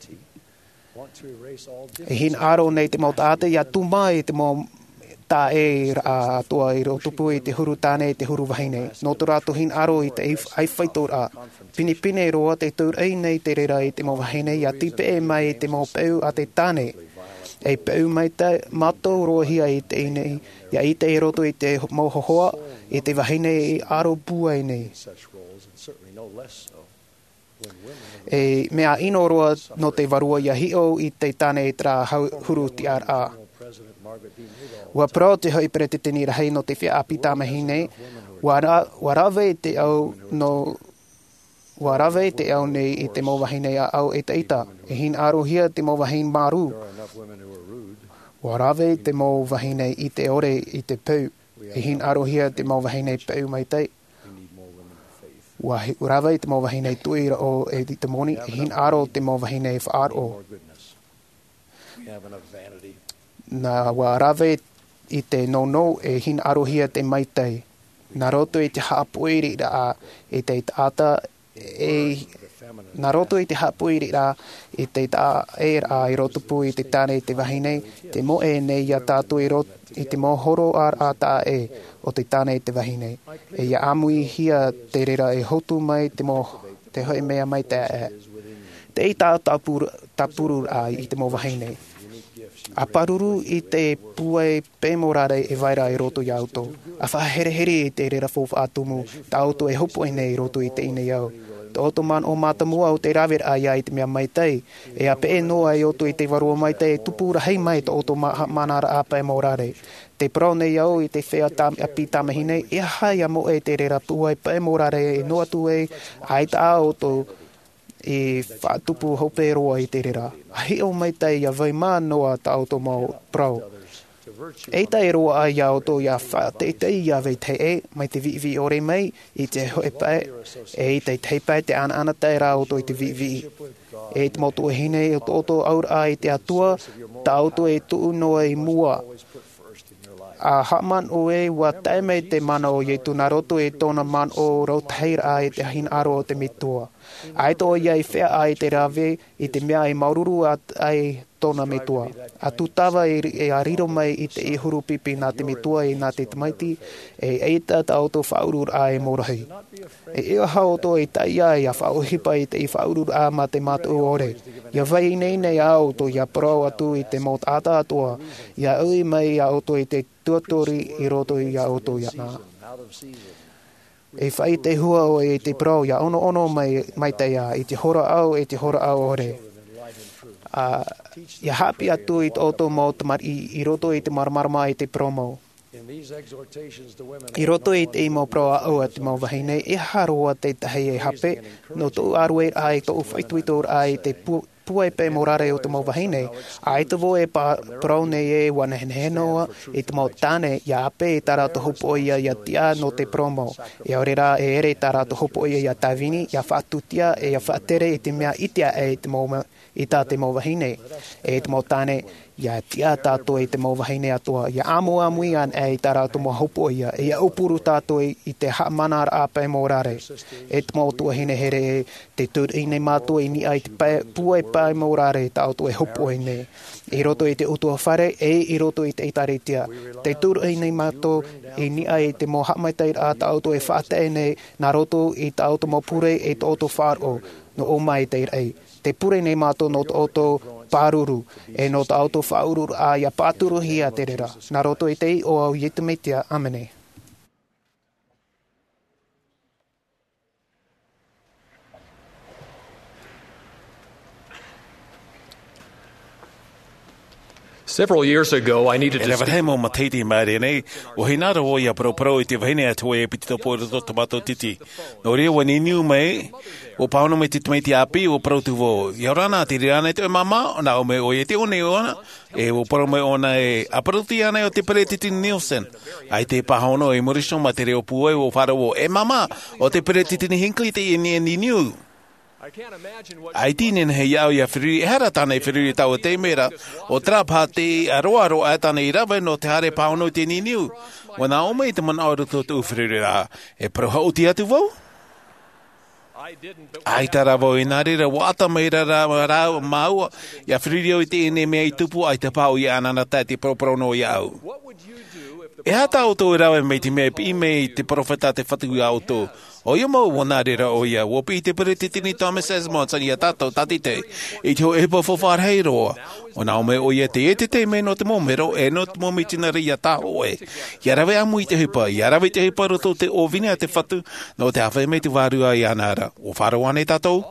Speaker 9: E hin aro nei te motate, ia tuma e te mo tā e a toa i rotupu i te huru tāne i te huru wahine. Nō tō rātu hin aro i te ai whaitor a. Pini pine roa te tūr ei nei te rera i te mo wahine, ia tipe e mai i te mo peu a te tāne. E peu mai te mato roa hia i te inei, ia i te e roto i te mo hohoa, i te wahine i aro bua i nei. E mea ino roa no te varua ia hio i te tāne i tra huru ti ar a. Wa pro te hoi pere te tini rahei no te whia api tāmahine, wa, ra, wa rawe te au no, wa rawe te au nei i te mowahine a au e te ita, e hin aro hia te mowahine maru. Wa rawe te mowahine i te ore i te pau, e hin aro hia te mowahine pau mai te. Wa rawe te mowahine tui o e te moni, e hin aro te mowahine whaar o. Nā wa rawe i te no no e hin arohia te maitei. Nā roto i te haapuiri rā e te tāta e... Nā roto i te haapuiri rā e te tā e rā i rotupu i te tāne i te wahine, te mo e nei ia tātu i, rot, i te mo horo ar a tā e o te tāne i te wahine. E ia amui hia te rera e hotu mai te mo te hoi mea mai te e. Te i tā tapuru, tapuru rā i te mo wahine. A paruru i te puai pēmorare e vaira i roto i auto. A whahere here i te rera fōwha atumu, ta auto e hopo i nei roto i te ine au. Te auto man o mātamua o te rawer a ia i te mea maitei. E a pē noa i auto i te varua maitei, tupura hei mai te auto ma, manara a pēmorare. Te prone i au i te whea tam, a pi tamahine, e hai a mo e te rera puai pēmorare e noa tu e, ai ta auto e whaatupu hope roa i te rera. Ahi o mai tei a vai mā noa ta auto mau prau. E tei roa ai auto ia whaate tei ia vei te e, mai te vivi ore mai, i te hoe pae, e i te tei pae te ana ana tei ra auto i te vivi. E te motu e hine, e te auto aura i te atua, ta auto e tuu noa i mua. A haman o e wa tae mei te mana o i tuna roto e tōna man o rotaira ai te hin aro o te mitua. Ai tō iai whea ai te rawe i te mea i maururu ai tōna mitua. A tutawa e, e a riro mai i te ihuru pipi nā te mitua i nā te tamaiti e eita ta auto whaurur ai morahi. E ea hao tō e tai ai a whauhipa i te i whaurur a ma te matu ore. Ia vai nei nei a auto ia pro atu i te mot ata atua. Ia ui mai a auto i te tuatori i roto i a auto ia nā. E whai te hua o e te pro, ia ono ono mai, mai te ia, i te hora au, e te hora au ore. Uh, ia hapi atu i te auto mo tamari, i roto i te maramarama i te promo. I roto i te imo pro au a te mau wahine, e haroa te tahei e hape, no tō arue ai, tō whaituitor ai te pu, puai pe morare o te mau wahine, ai te vo e pa praune e wana henhenoa, e te mau tāne, ia ape e tara to hopo ia ia tia no te promo. E aurera e ere tara to hopo ia ia tawini, ia whaatutia e ia whaatere e te mea itia e te mau i tā te mau wahine. E te mau tāne, Ia tia tātou e te mawahine atua. Ia amo amui an e tā rātou mo haupo ia. Ia upuru tātou i te mana āpai mō rare. E te mautua hine here e te tūr i nei mātua i ni ai te puai pai mō rare tā auto e haupo i nei. I roto i te utua whare e i roto i te itaretia. Te tūr i nei mātua i ni ai te mō hamaitai a tā auto e whaata e nei nā roto i tā auto mō pure e tā auto whāro no o mai te rei. Te pure nei mātou no te auto pāruru, e no te auto whaururu a ia pāturu hia te rera. Nā roto i te i o au yetu meitia, amene.
Speaker 8: Several years ago, I needed to...
Speaker 4: Ele whahe mo mateiti maere nei, o hei nara o ia pro pro i te wahine atua e piti topo i roto tomato titi. No rea wani niu mai, o paono me titi mai ti api o pro tu vo. Ia rana te reana e te mama, na o me o e te one o ana, e o pro me ona e aparuti ana o te pere titi Nielsen. Ai te pahono e Mauricio ma te reo pue o whara o e mama, o te pere titi ni hinkli te eni eni niu. Ai tinen he iau ia whirui, e hara tāne whirui tau te mera, o trapa te aroa roa e tāne i rawe no te hare paono te niniu. Wana o mei te mana ora tō tū whirui rā, e proha o ti atu vau? Ai tara vau i nārira, wata meira rā rā maua, ia whirui o te ene mea i tupu, ai te pau i anana tai te proprono i au. E hata o tō rawe mei te mea pi mei te profeta te whatu i au tō. O ia mau wanarira o ia, wopi i te pere te tini Thomas S. Monson i a tātou tatite, i te ho epa whawhar hei roa. O nao me o ia te e te te me no te momero, e no te momitinari i a tāho e. Ia rawe amu i te hipa, ia rawe te hipa roto te ovine a te whatu, no te hawhai me te wārua i anara. O wharawane tātou?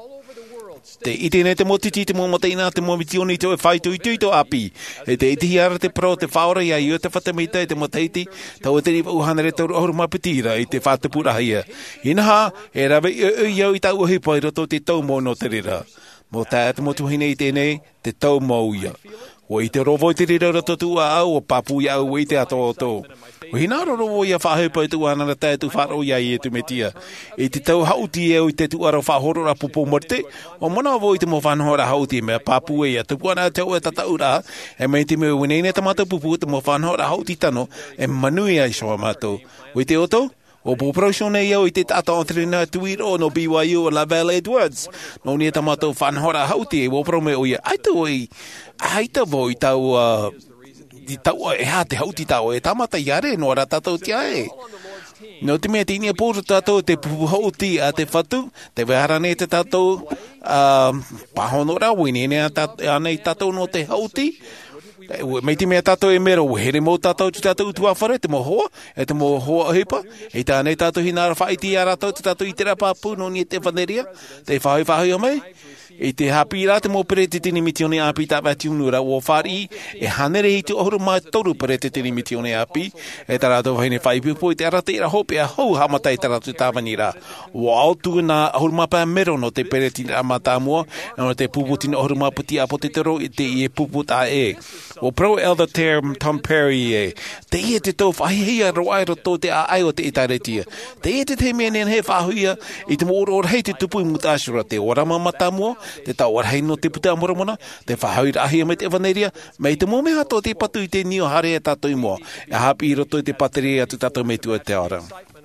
Speaker 4: Te itene te motiti te momoteina te momitioni te whaitu i tuito api. E te itihi ara te pro te whaora ia i o te whatamita e te moteiti, tau e te riva uhanare tau rohuru mapitira i te whatapura haia. Inaha, e rawe i au i tau hipa i roto te tau mo no te rira. Mo tā te motuhine i tēnei, te tau mau ia. O i te rovo i te rira roto tua au, o papu i au i te ato o tō. O hina rovo i a whahepa i tu anara tae tu wharo ia i e tu metia. I te tau hauti e o i te tu aro whahorora pupo marte, o mona vo i te mo whanhora hauti mea papu e a tupu ana te o e tataura, e mei te mea winene ta mata pupu te mo whanhora hauti tano, e manui ai soa mato. O i te oto? O poproshone iau i te tata o trina tuiro no B Y U o Lavelle Edwards. No ni e tamato whanhora hauti e woprome o ia. Aita oi, aita vo i tau, uh, i tau e ha te hauti tau e tamata iare no ara tatou tia e. No te mea tini e pōru tatou te pupu hauti a te whatu, te weharane te tatou uh, pahonora, winene anei tatou no te hauti. Mei te mea tātou e mero, here mō tātou tu tātou utua whare, te mō hoa, e te mō hoa hipa, e tānei tātou hinara whaiti a rātou, te tātou i te rapāpū, no ni e te whaneria, te whahoi whahoi o mei. E te hapi rā te mō pere te tini mitione api tā wati unura o whari, e hanere i te ohuru mai toru pere te tini mitione api, e tā rātou whaine whaipipo, e te arate ira hope a hou hamatai tā rātou tāwani rā. O autu nā ohuru mapa mero no te pere tini amata mua, no te pupu tini ohuru maputi apo te tero, e te i e pupu tā e. O pro elder term Tom Perry e, te i e te tau whahihia roai roto te a ai o te itaretia. Te i e te te menen he whahuia, i te mō ora hei te tupu i mutāshura te orama mata mua, te tau arhei no te puta amoramona, te whahaui rahia me te evaneria, mei te mō me hato te patu i te nio hare e tātou i mua, e hapi i roto i te pateri atu tātou me tua te ora.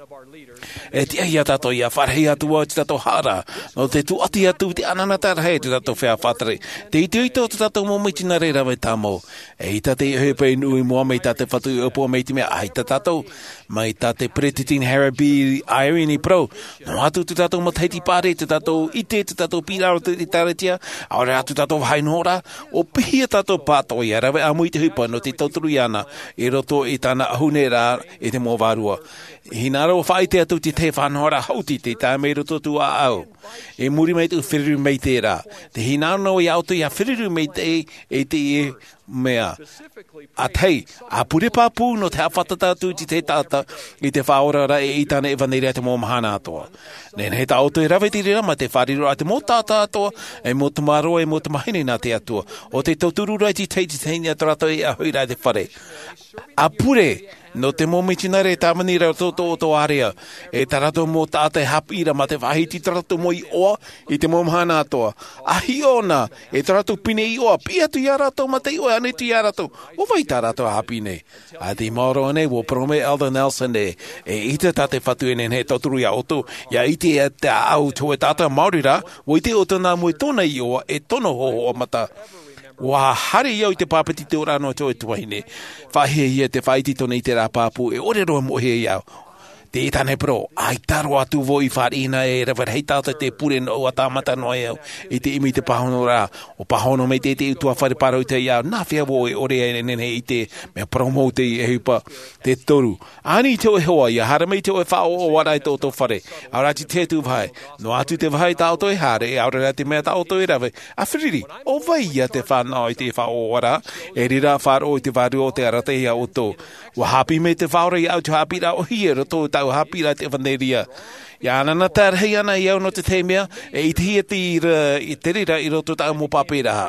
Speaker 4: E te ahi a tātou i a wharhei atua te tātou hara, no te tu ati atu te anana tarhei te tātou whea whatare, te iti oito te tātou mō mitina reira me tā mō, e i tā te hepe nui mua mei tā te whatu i opua mei te mea ai tā tātou, mai tā te Pretitin Harabi Irene Pro, no atu te tātou mataiti pāre, te tātou ite, te tātou pīraro te taretia, aore atu tātou hainora, o pihia tātou pāto i arawe amui te hupa no te tauturu i ana, e roto i tāna ahune rā e te mō vārua. Hinaro whaite atu te te whanhora hauti te tā mei roto tu a au. E muri mei tu whiriru mei te rā. Te hinaro i auto i a whiriru mei te e te e mea. A tei, a pure pāpū no te hawhatata atu ti te tāta i te whaorara e i tāna e vanerea te mō mahana atoa. Nen he tā auto i rawe te rira ma te whariro a te mō tāta atoa, e mō te maro e mō te mahine nā te atua. O te tauturu rai ti te te teini ato rato e a huira te whare. A pure, No te momitinare tamanira toto o to area. E tarato mo tate hapira ma te wahiti tarato mo i oa i te momhana atoa. Ahi ona, e tarato pine i oa, pia tu yarato ma te oa ane tu yarato. O vai tarato hapine. A te mauro ane, wo prome Elder Nelson e, e ita tate whatu ene he toturu ia oto, ia iti e te au to e tata maurira, wo ite o tana mo i tona i oa, e tono hoho o mata. Wa hare iau i te pāpeti te ora no to e tuahine. Whahia ia te whaiti tona i te rā pāpu e ore roa mo he iau. Te itane pro, ai taro atu vo i wharina e rewar hei tāta te pure no o atamata no e au. I te imi te pahono rā, o pahono mei te te utua whare parau te iau. Nā whia vo e ore e nene i te mea promo te i e hupa te toru. Ani te o e hoa ia, hara mei te o e whao o warai tō tō whare. Aurati te tu vai, no atu te vai tā o to e hare, e aurara te mea tā o to e rawe. A whiriri, o vai ia te whanau i te whao o wara, e rira wharo i te waru o te arate ia o tō. Wa hapi me te whaora i au te hapi ra o hia ro tō tau hapira te whaneria. Ia anana tar hei ana i au no te teimea, e i te hia te i te rira i roto tau mo papera.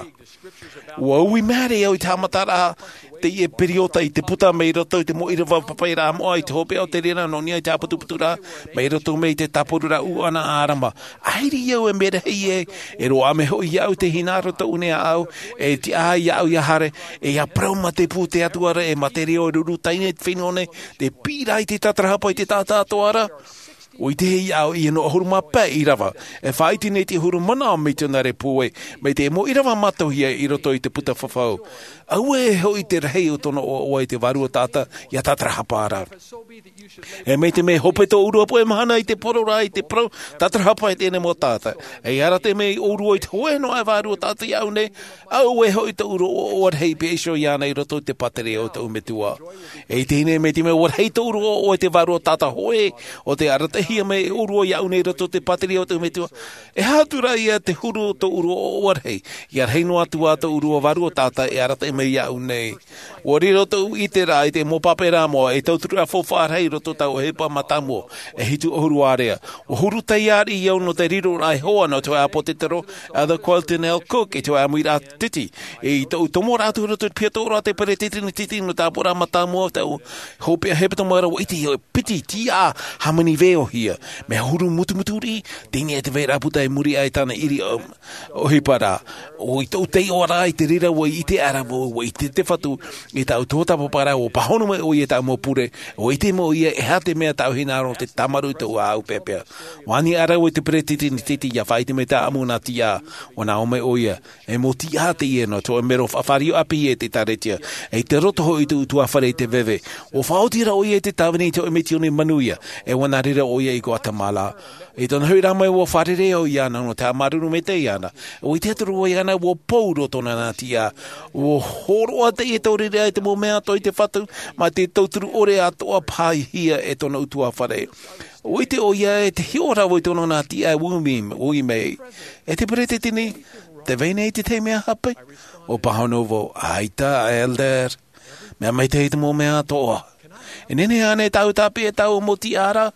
Speaker 4: Ua ui mare au i te hamatara te i e periota i te puta mei roto i te mo irawa papaira moa i te hope au te rira no nia i te aputuputura mei roto mei te tapurura u ana ārama. Airi iau e mera hei e, e ro ame hoi iau te hina roto unea au, e ti a iau i hare, e ia prauma te pu te atuara e materio e ruru taine te whenone, te pira i te tatrahapa i te tata atuara. O i te hei au i no ahuruma pē i rawa. E whaiti nei te huru mana o mituna re pūe, mei te mo i rawa matohia i roto i te puta whawhau. Au e hoi te rehei o tono o o i te waru o tata, ia tatra hapara. E mei te mei hope tō urua po e mahana i te porora i te pro, tatra hapa i tēne mo tata. E ara te mei urua i te hoe no e waru o tata i au ne, au e hoi tō urua o o hei pe isho i ana i roto i te patere o te umetua. E tēne mei te mei o hei tō urua o te waru o tata hoe, o te arate hia me urua i au nei roto te pateri o te umetua. E hātura ia te huru o tō urua o warhei. Ia reino atua tō urua waru o tata e arata e me i au nei. O riro tō i te rā i te mopapera moa e tautura whowharhei roto tau hepa matamoa e hitu o huru area. O huru tei ari i au no te riro rai hoa no tō apo te tero a the Quilton L. Cook e tō amuira titi. E i tō tomo rātu roto pia tō rā te pere titi ni titi no tā pora matamoa tau hopea hepa tō mara o iti o piti ti a hamani veo hia. Me huru mutu muturi, tini e te vera puta e muri ai tana iri o, o hipara. O i tau tei ora i te rira o i te arabo, o i te te whatu, i tau tōta papara o pahono me o i e tau mo pure, o i te mo i e hate mea tau hinaro te tamaru te ua au pepea. Wani ara o i te pre titi ni titi ia whaite me ta amu na tia, o na ome o ia, e mo ti hate i e no, to e mero whafario api e te taretia, e te roto ho i tu utua whare i te veve. O whaotira o i e te tawani te o emetione manuia, e wana rira o i e i Guatemala. E tona hui ramai o wharere o iana no te amaruru me te iana. O i te aturu o iana o pouro tona nā tia. O horoa te e taurere ai te mo mea toi te whatu, ma te tauturu ore atoa pai hia e tona utua whare. O i te o ia e te hiora o i tona nā tia e wumi ui mei. E te perete tini, te veine i te te mea hape. O pahanovo, aita, elder. Mea mai te te mo mea atoa. E nene ane tau tapi e tau mo ti ara.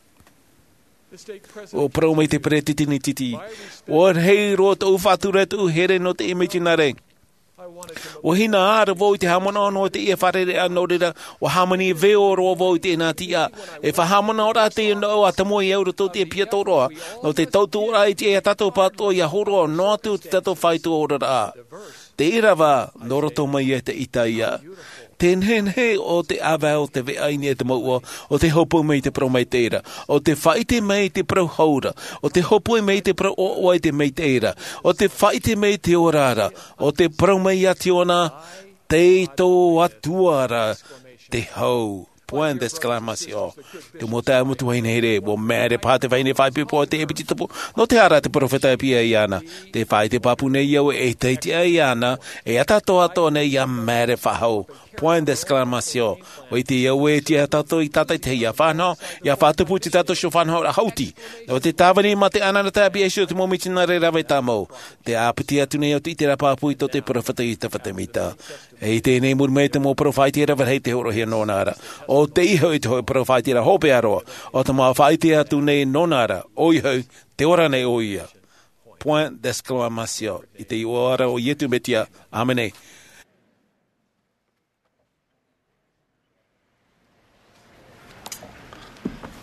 Speaker 4: O prau mai te pere titi ni titi. O hei roa tau whatura tu here no te imaginare. O hina ara vau te hamona no te ia wharere anō rira. O hamani veo roa vau te nā tia. E whahamona ora te no a tamo i euro tō te pia tōroa. No te tautu ora i te e tato pato i a horoa no atu te tato whaitu ora rā. Te irawa noroto mai e te itaia. Tenhenhe o te awa o te veaini e te maua, o te hopo mei te promeiteira, o te whaite mei te prohaura, o te hopo mei te pro o o te meiteira, o te whaite mei te orara, o te promei ati ona, te tō atuara, te hau. Point d'exclamation. Te mo te amutu hei neire, o mere pā te whaine whai pipo te epiti tapu, no te ara te profeta e pia i ana. Te whai te papu nei au e teiti i ana, e atato ato nei a mere whahau. Point d'exclamation. O i te iau e tia tato i tata i te ia whanau, ia whatupu te tato sho whanau a hauti. O te tāwani ma te anana tāpi e sio te momitina re rawe tamau. Te āpiti atu nei au te itera pāpui to te profeta i te whatamita. E i tēnei murmei te mo profaiti e rawe hei te horo hea nonara. O te iho i te hoi profaiti ra hope aroa. O te maa whaiti atu nei nonara. O iho, te ora nei o ia. Point d'exclamation. I te ora o ietu metia. Amene.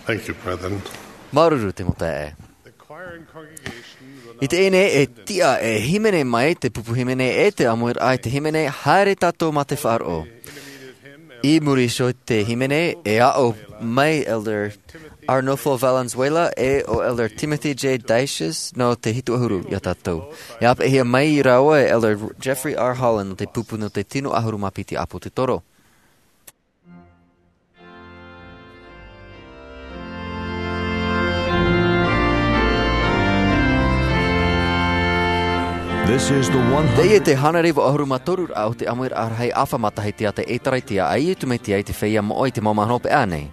Speaker 6: Thank you, President.
Speaker 2: Maruru te mota e.
Speaker 6: The choir and congregation will
Speaker 2: I te ene e tia e himene mai te pupu himene e te amuir ai te himene haere tato ma te whaaro. I muri so te himene e a o mai Elder Arnulfo Valenzuela e o Elder Timothy J. Daishes no te hitu ahuru ia tatou. E apa e hia mai i raua e Elder Jeffrey R. Holland no te pupu no te tino ahuru mapiti apo te toro.
Speaker 1: This is the one
Speaker 2: Te
Speaker 1: hundred.
Speaker 2: e te hanarewa ahuru matorur au te amuir arhai awha matahei tia te etaraitia ai e tumeti ai te whaia mo oi te maumahanope anei.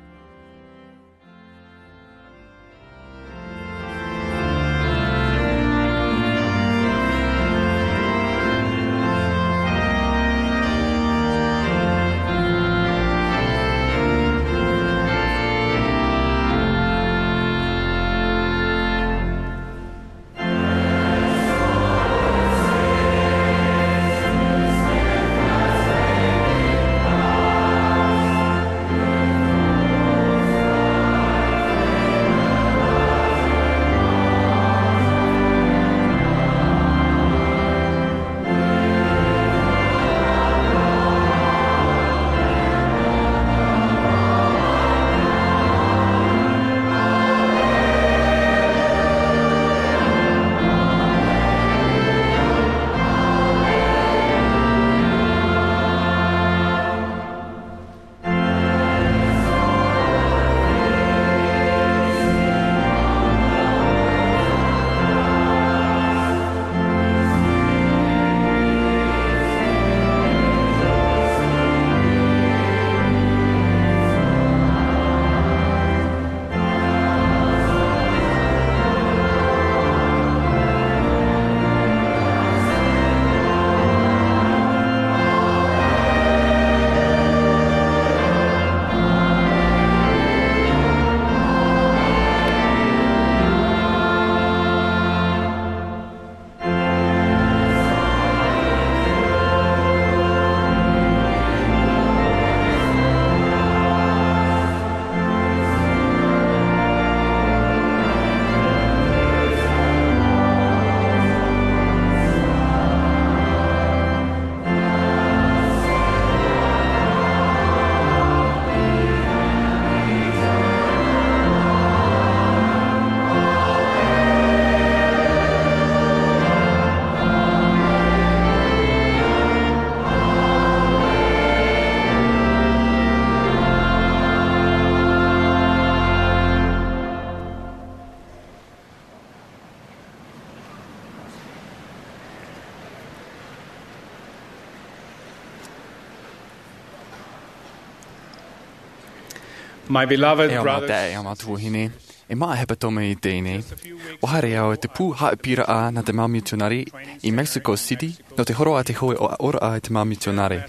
Speaker 8: My beloved
Speaker 10: E o
Speaker 8: brothers,
Speaker 10: mata e o matu hine, e maa hepa tome i tēne. Wahare au e te pū haipira a na te mau misionari i Mexico City, no te horo a te hoe o a ora a te mau misionari.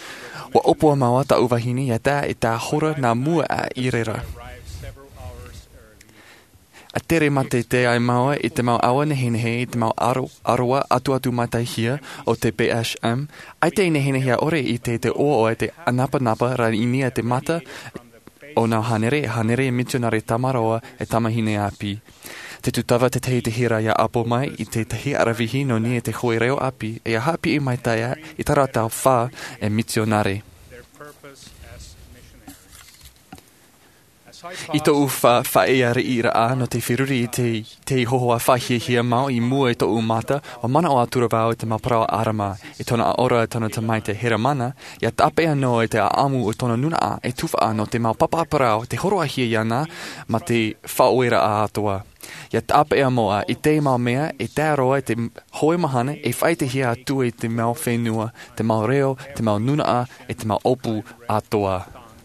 Speaker 10: Wa opua maua ta uvahini ia tā e tā hora nā mua a i rera. A tere mate te ai maua i te mau awa nehenehe i te mau aro, aroa atu atu matai hia o te P H M. Ai te nehenehea ore i te te o o e te anapa napa ra inia te mata o nā hanere, hanere e misionari tamaroa e tamahine api. Te tutawa te tehi te hira ia apo mai i te tehi aravihi no ni e te hoe reo api e a hapi i mai taia i taratau wha e misionari. I tō uwha whaea ri ira a no te whiruri i te, te hohoa whahia hia mau i mua i tō umata o mana o atura wau i te maprawa arama i tōna a ora i tōna te mai te hera mana ia tapea no i te a amu o tōna nuna a e tuwha a no te mau papa aparau te horoa hia iana ma te whaoera a atua. Ia tapea moa i te mau mea e te aroa i te hoe mahana e whai te hia atua i te mau whenua, te mau reo, te mau nuna a e te mau opu atua.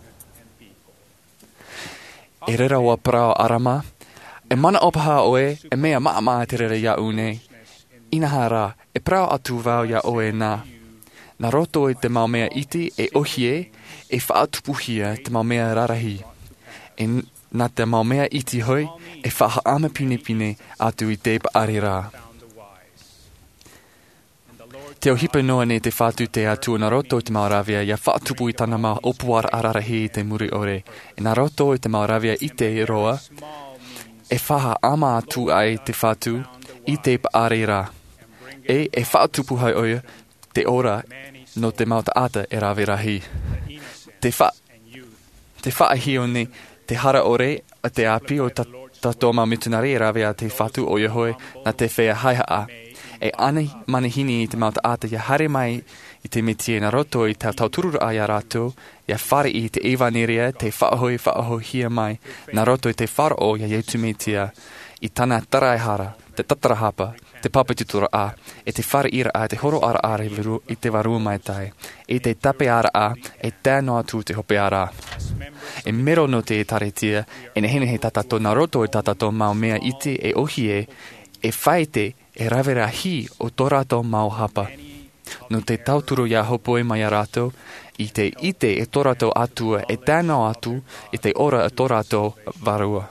Speaker 10: E rera ua parao arama, e mana opaha oe, e mea maa maa te rera ia une. Inaha rā, e parao atu vau ia oe nā. Nā roto i te mau mea iti e ohie, e whaatupuhia te mau mea rarahi. E nā te mau mea iti hoi, e whaha ama pine pine atu i te paari rā. Te o hipa noa ne te whātu te atu na roto i te Maoravia, ia whaatupu i tana mā opuara ararahi i te muri ore. E na roto i te Maoravia i te roa, e whaha ama atu ai te whātu i te paare rā. E e whaatupu hai oia te ora no te mauta ata e rawe rahi. Te wha, te whaahio ni te hara ore a te api o ta, ta tō mau mitunari e rawe a te whātu o Yehoe na te whea haiha a. E ane manihini i te mauta ata ia hare mai i te metie na roto i te tauturura ai a rātou, ia whare i te evaneria, te whaahoi whaahoi hia mai, na roto i te wharo ia ieitu metia, i tana taraihara, te tatarahapa, te papatutura a, e te whare ira a, te horo ara are i te warua mai tai, e te tape ara a, e tēno atu te hope ara. E mero no te e taretia, e nehene he tatato na roto i tatato mau mea iti e ohie, e whaite e ravera hi o tō rātou mau hapa. No te tauturu ia hopoi mai a rātou, i te ite e tō rātou atua e tēnau atu, i te ora e tō rātou varua.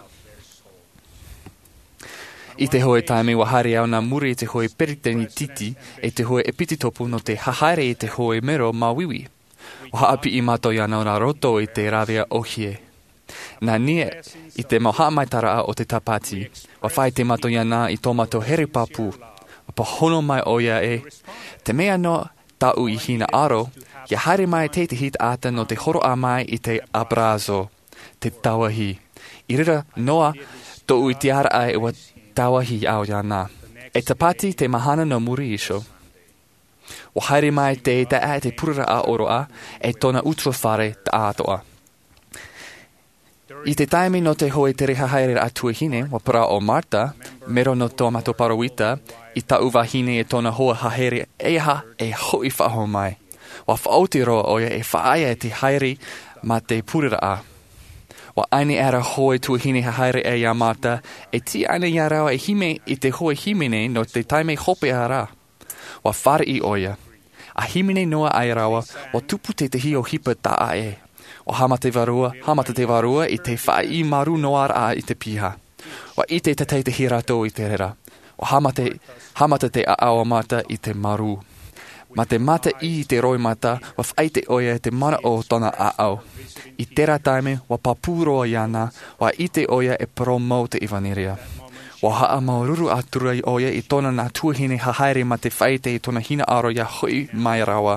Speaker 10: I te hoe taime wahare au nā muri i te hoe periteni titi, e te hoe epititopu no te hahaere i te hoe mero mawiwi. O haapi i mato ia nau nā roto i te ravea ohie. Nā nie i te moha mai tara o te tapati, wa whai te mato ia nā i tō mato here papu, wa pahono mai o ia e, te mea no tau i hina aro, ia haere mai te te hit ata no te horo a mai i te abrazo, te tawahi. I rira noa tō ui te ara ai wa tawahi au ia nā. E tapati te mahana no muri iso. Wa haere mai te te a te purura a oro a, e tōna utro whare ta atoa. I te taimi no te hoe te reha haere a tuahine, wa para o Marta, mero no tō mato parawita, i ta uwa hine e tōna hoa haere eha e hoi whaho mai. Wa whaoti roa oia e whaaia e te haere ma te purira a. Wa aine era hoe tuahine haere e ia Marta, e ti aine ia rawa e hime i te hoe himene no te taime hope a rā. Wa whare i oia. A himene noa ai rawa, wa tupu te te hi o hipa ta a e. O hamate varua, hamate te varua i te whai i maru noara a i te piha. Wa i te tatei te hirato i te rera. O hamate, hamate te a awa mata i te maru. Ma te mata i te roi mata, wa whai te oia te mana o tona a au. I tera taime, wa papuroa iana, wa i te oia e promo te ivaneria. Wa haa maururu atura i oia i tona nā tuahine hahaere ma te whaite i tona hina aro ia hui mai rawa.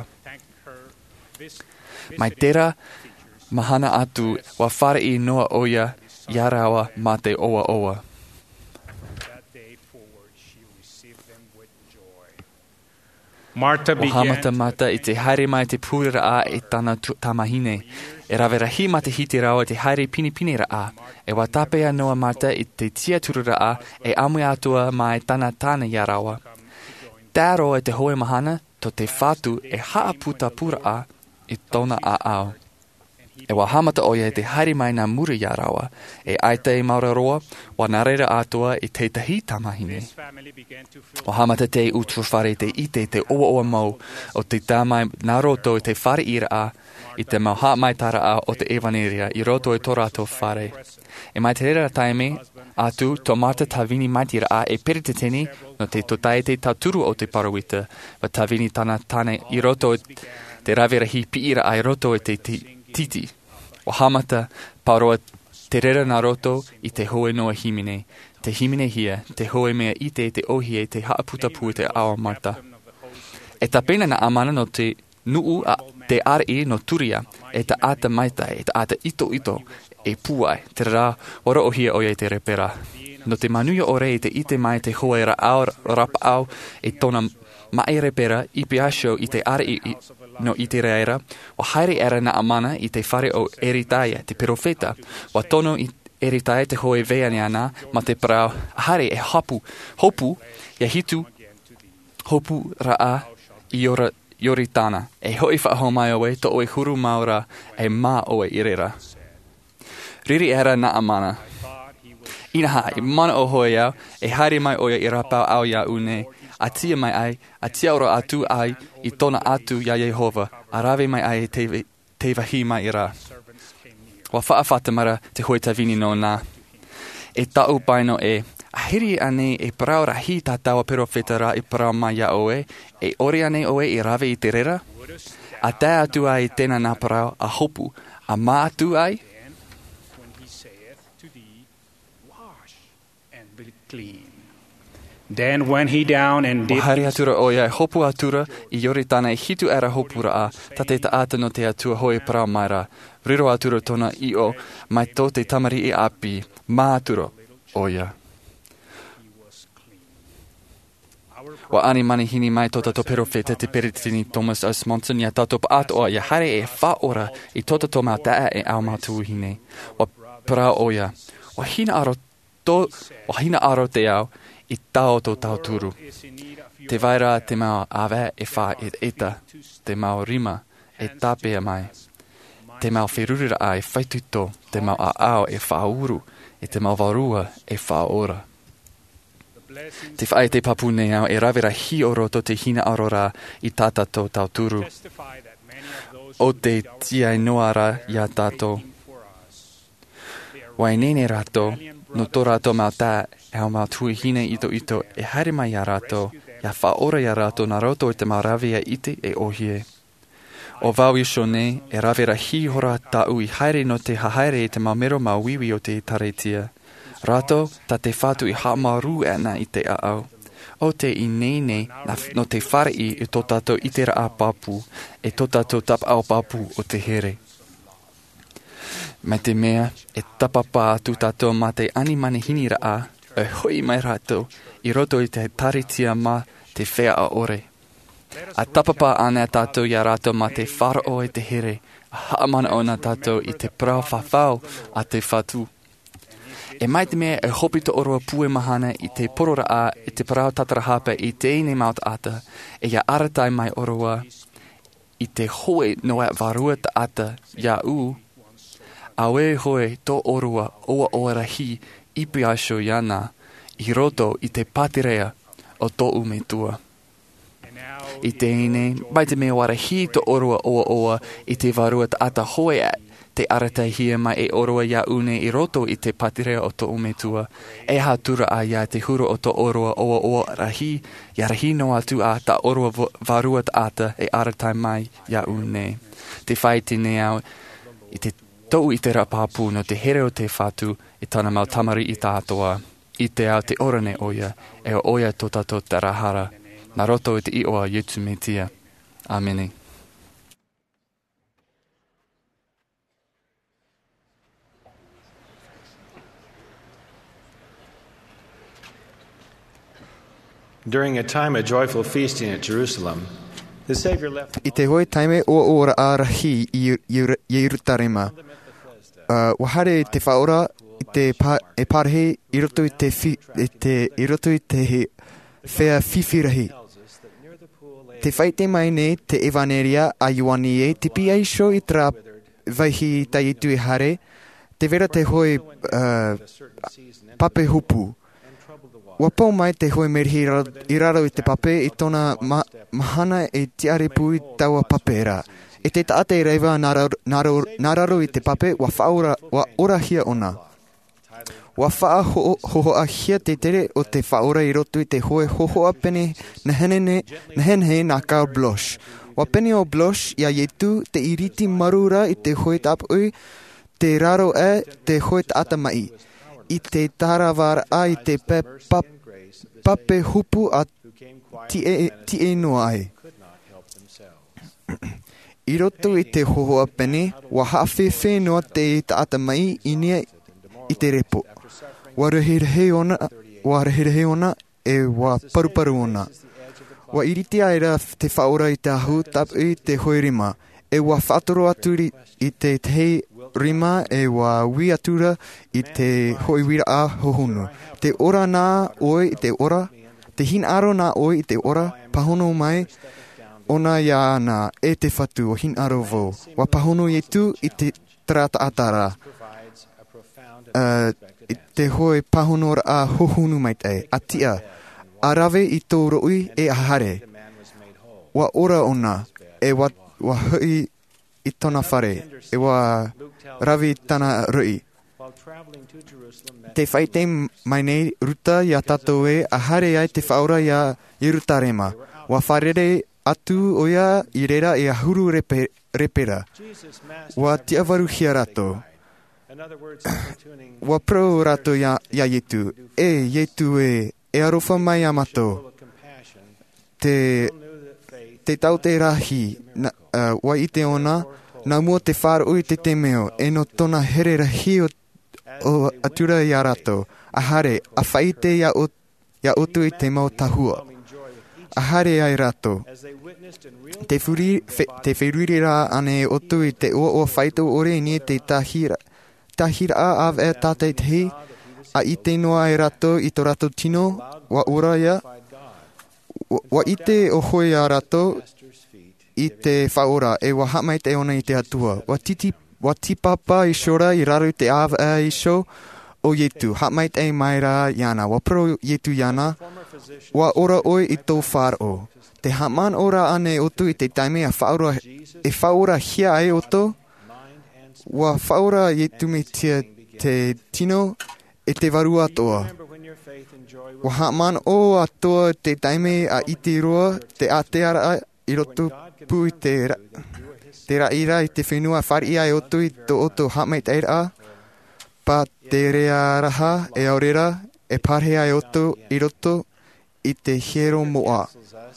Speaker 10: Mai tera, mahana atu wa whare i noa oia ia rawa ma te oa oa.
Speaker 4: Marta
Speaker 10: o hamata mata i te haere mai te pūrera a e tana tamahine. E rawera hi ma te hiti rawa te haere pini pini ra a. E wa tapea noa mata i te tia turura a e amui atua mai tana tana ia rawa. Tāro e te hoe mahana to te whatu e haaputa pura a i tona a au. E wa hamata oia te haere mai nā muri ia rawa. E aita e maura roa, wa narera atua i te tahi tamahine. O hamata te utru whare te ite te oa oa mau o te tamai nā roto i te whare ira a, i te mau haa mai tara a o te evaneria i roto i tō rātou whare. E mai te rera taime atu tō Marta tawini mai tira a e pere te teni no te totai te tauturu o te parawita, wa tawini tana tane i roto te rawera hi piira a i roto i te titi. O hamata paroa te rera nā roto i te hoe noa himine. Te himine hia, te hoe mea i te te ohie te haaputa pu te awa Marta. E ta pena na amana no te nuu a te ari no turia, e ta ata maitai, e ta ata ito ito, e puai, te rā, ora ohia oia te repera. No te manuia o rei te ite mai te hoe ra au, rapa au, e tona mai repera, i piasho i te ari i, no i te reira, o haere era na amana i te whare o eritaia, te perofeta, wa tono i eritaia te hoe veani ana, ma te prau, haere e hapu, hopu, ia hitu, hopu raa i ora Yoritana, e hoi whaho mai oe, to oe huru maura, e mā oe irera. Riri era na amana. Inaha, i mana o hoi au, e haere mai oe i rapau au ia une, a tia mai ai, a tia ora atu ai, i tona atu ia Jehova, a rave mai ai te, te wahi mai ira. Wa whaafatamara te hoi tawini no nā. E tau paino e, a hiri ane e parau rahi tātawa perofeta ra i parau mai a oe, e ori ane oe i rave i te rera. A tā atu ai tēnā nā parau a hopu, a mā atu ai.
Speaker 11: Then when he down and did
Speaker 10: Wahari atura o ia hopu atura I yori tāna I hitu era hopura a ta te taata no te atua hoi parau mai ra. Riro atura tona I o mai tō te tamari I api mā atura o ia. Wa ani mani hini mai tota to perofeta te peritini Thomas S. Monson ia tato pa ato ia hare e wha ora I tota to mā taa e au mātua hine. Wa parau o ia. Wa hina aro to, wa hina aro te au I tau tō tau turu. Te vaira te mau awe e wha e eta, te mau rima e tāpea mai. Te mau whirurira a e whaituto, te mau a ao e wha uru, e te mau varua e wha ora. Te whae te papu nei au e rawera hi oro to te hina arora I tāta tō tau turu. O te tia noara ia tātou. Wai nene rato, no tō rato mau tā, e au mau tui hine ito ito e haere mai a rato, ia wha ora ia rato na roto e te mau rawea ite e ohie. O vau iso ne, e rawera hi hora tau I haere no te hahaere e te mau mero mau wiwi o te taretia. Rato, ta te whatu I hamaru ana I te aau. O te I nene, no te whare I e tō tātou I te raa papu, e tō tātou tap au papu o te here. Me te mea, e tapapa atu tātou ma te animane hini raa, e hoi mai rato, I roto I te taritia ma te whea a ore. A tapapa ana tātou ia rato ma te wharo e te here, a haamana o na tātou I te prau whawhau a te whatu. E mai te mea e hopi to oroa pue mahana I te porora a I te prau tatarahape I te ene maut ata, e ia aratai mai oroa I te hoe noa varua ta ata, ia u, awe hoe to orua oa oara hi ipi aisho yana I roto I te patirea o to umetua. I te ene, mai te mea wara hi to orua oa oa I te varua ta ata hoe at te aratai hia mai e orua ia une I roto I te patirea o to umetua. E ha tura a ia te huru o to orua oa oa rahi, ia rahi no atu a ta orua varua ta ata e aratai mai ia une. Te whai te neau I te tau I te rapapu no te here o te whatu I tana mau tamari I tātoa. I te au te orane oia, e o oia tō tato te rahara. Nā roto I te I oa Yetu me tia. Amene.
Speaker 12: During a time of joyful feasting at Jerusalem, the Savior left.
Speaker 13: I te hoi taime o ora arahi I Yerutarema. Uh, wahare te whaora I te pa, e parehe I roto I te, fi, I te, I roto I te whea whiwhirahi. Te whaite mai ne te evaneria a Ioani e tipi aisho I tra vaihi tai itu I hare, te vera te hoi uh, pape hupu. Wapau mai te hoi merihi I raro I te pape I tona ma, mahana e tiare pui taua papera. E te taate I reiva nāraro I te pape wa whaura wa orahia ona. Wa wha ho ho ahia te tere o te whaora I roto I te hoe hoho a pene na henene na henhe na ka blosh. Wa pene o blosh ia Yetu te iriti marura I te hoe tapui te raro e te hoe taata mai. I te tarawara a I te pe pap, pape hupu a ti e, ti e noa ai. I roto I te hoho a pene, wa hawhewhe noa te taata mai I nia I te repo. Wa reherehe ona, wa reherehe ona e wa paruparu ona. Wa iriti aira te whaora I te ahu tapu I te hoi rima. E wa whaatoro aturi I te tei rima e wa wi atura I te hoi wira a hohonu. Te ora nā oi I te ora, te hin aro nā oi I te ora, pahono mai, ona ia ana e te whatu o hin aro vo. Wa pahono Yetu I te trata atara. Uh, I te hoi pahono a hohonu mai te, a tia. A rave I tō roi e a hare. Wa ora ona, e wa, wa hui I tona whare, e wa ravi tana rui. te whaite mai nei ruta ia tātou e a hare ai te whaora ia Yerutarema. Wa wharere atu o ia i reira e a huru repe, repera. Wa tia waru hia rato. Wa pro rato ia, ia Yetu. E Yetu e, e arofa mai amato. Te, te tau te rahi, na, uh, wa i te ona, na mua te whāro i te te meo, e no tona here rahi o, o atura i a rato. A hare, a whaite ia, o, ia otu i te mau tahua. A hare ai rato. Te whiri, fe, te whiriri rā ane otu i te o o whaito ore ni te tahira. Tahira a av e tātei tehi, a i te noa ai rato i to rato tino, wa ora ia. Wa, wa i te o hoi a rato, i te whaora, e wa hamai te ona i te atua. Wa titi, wa tipapa i shora i raru te av e i sho, o Yetu, hamai te mai rā iana, wa pro Yetu iana, wa ora oi i tō whāro. Te haman ora ane otu i te taime a whaora, e whaora hia ai oto, wa whaora Yetu me tia te tino e te waru atoa. Wa haman o atoa te taime a iti roa, te ateara i roto pu i te, ra, te raira i te whenua whari ai otu i tō oto hamai te eira, pa te rea raha e aurera, e parhe ai oto i roto i te hiero moa.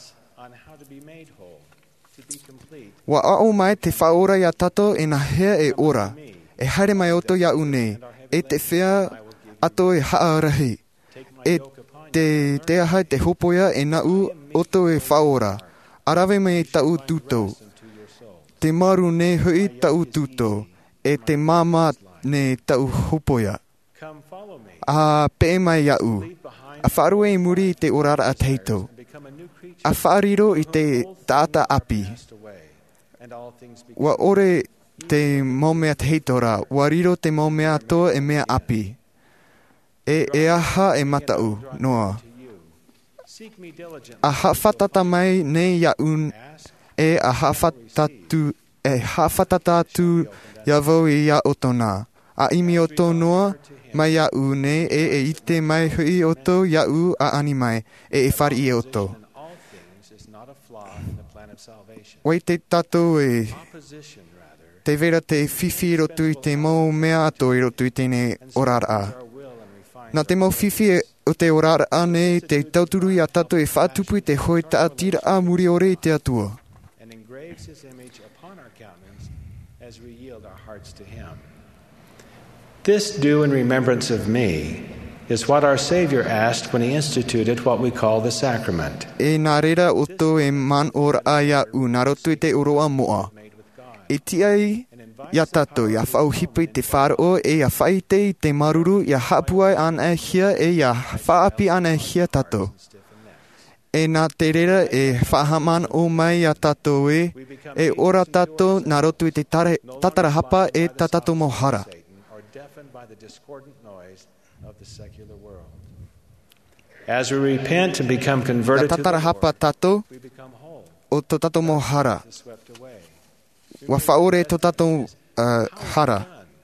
Speaker 13: Wa ao mai te whaora ia tato e na hea e ora, e haere mai oto ia une, e te whea ato e haa rahi, e te te aha te hopoia e na u oto e whaora, arawe mai tau tuto, te maru ne hui tau tuto, e te mama ne tau hopoia. A pe mai iau, a wharue i muri i te orara a teito, a whariro i te tata api. Wa ore te momea teitora, wa riro te momea toa e mea api. E e aha e matau, noa. A hawhatata mai nei iaun, e a hawhatatu, e hawhatatatu iavau i ia otona. A imi oto noa, mai iau ne, e e ite mai hui oto iau a ani mai, e e whari i oto. Wai te tato e te vera te whiwhi rotu i te mau mea ato i rotu i tēne orara. Nā te mau whiwhi o te orara ne te tauturu i a tato e whātupu i te hoi ta atira a muri ore i te atua.
Speaker 12: This do in remembrance of me is what our Savior asked when he instituted what we call the sacrament.
Speaker 13: E nā rera oto e man ora aia u nā rotu i te uroa moa. E tiai ia tato ia whau hipa i te whāro e ia whaite i te maruru ia hapuai ana hia e ia whaapi ana hia tato. E nā te rera e whahaman o mai ia tato e, e ora tato nā rotu i te tare, tatara hapa e tatato mohara.
Speaker 12: As we repent and become converted to the Lord,
Speaker 13: tato, o to tato mohara. Wa whaore to tato uh, hara.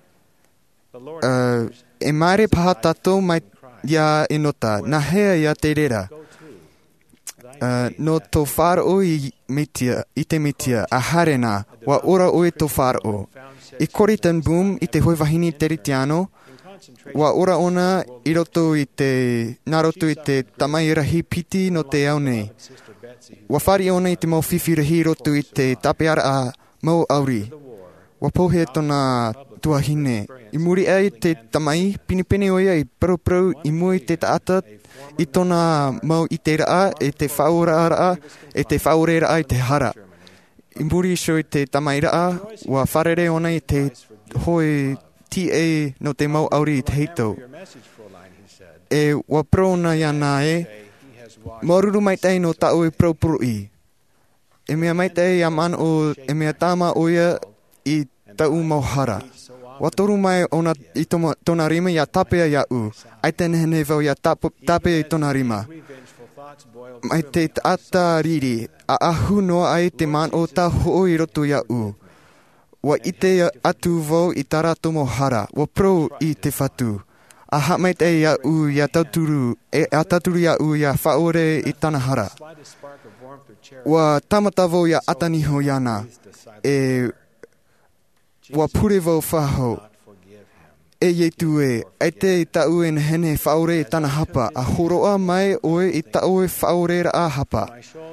Speaker 13: Uh, e maere paha tato mai ia inota. Na hea ia te rera. Uh, no to whāro i mitia, i te mitia, a harena, wa ora oe to whāro. I kori ten boom i te hoi wahini teritiano, wa ora ona i roto i te, nā roto i te tamai rahi piti no te au nei. Wa whari ona i te mau whiwhi rahi roto i te tapeara a mau auri. Wa pohe tona tuahine. I muri ai te tamai, pinipene oia i prau i mui te taata, i tona mau i te raa, e te whaora raa, e te whaore raa i te hara. I muri iso i te tamai raa, wa wharere ona i te hoi T A no te mau auri i te hito. E wa prona iana e, moruru mai tei no tau i praupurui. E mea mai tei a man o, e mea tama oia i tau mauhara. Wa toru mai ona i toma, tona rima ia tapea ia u. Ai tenehene vau ia tapea i tona rima. Mai te ata riri, a ahu noa ai te man o ta hoi roto ia u. wa ite atu vo i tarato mo hara, wa pro i te whatu. A hamait e ia u ia tauturu, e a tauturu ia u ia whaore i tana hara. Wa tamatavo ia ataniho iana, e wa purevo whaho. E ye tue, e te i tau en hene whaore i tana hapa, a horoa mai oe i tau e whaore ra a hapa.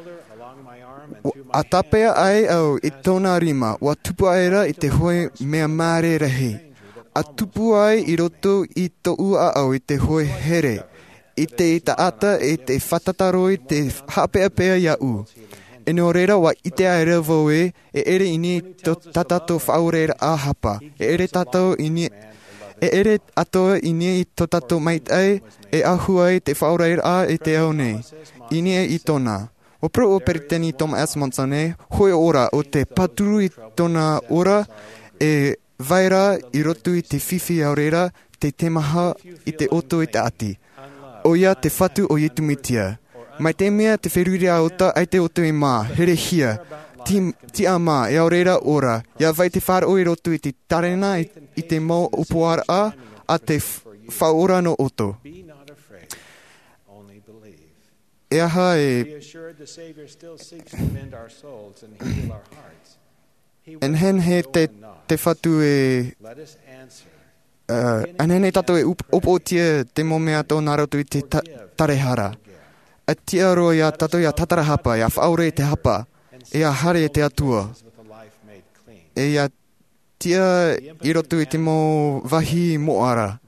Speaker 13: A tapea ai au i tōna rima, wa tupu aera i te hoe mea mare rahi. A tupu ai i roto i to ua au i te hoe here. I te i ta ata i te whatataro i te hapea pea ia u. E no reira wa i te aera voe e ere ini to tatato whaoreira a hapa. E ere tatau ini e ere atoa ini i to tato mait ai e ahu ai te whaoreira a i te au nei. Ini e i tona. O pro o periteni Tom S. Monsone, hoi ora o te paturu i tona ora e vaira i rotu i te whiwhi aurera, te temaha i te oto i te ati. O ia te whatu o itumitia. Mai te mea te wheruri a ota ai te oto i mā, here hia, ti, ti a mā e aurera ora, ia vai te wharo i rotu i te tarena i, i te mau upoara a, a te whaora no oto. E aha e en hen he te, te whatu e uh, en hen he tato e upotia te momea tō narotu i te ta, tarehara. A tia roa ia tato ia tatara hapa, ia whaore te hapa, e a hare te atua. E ia tia i rotu i te mo wahi moara.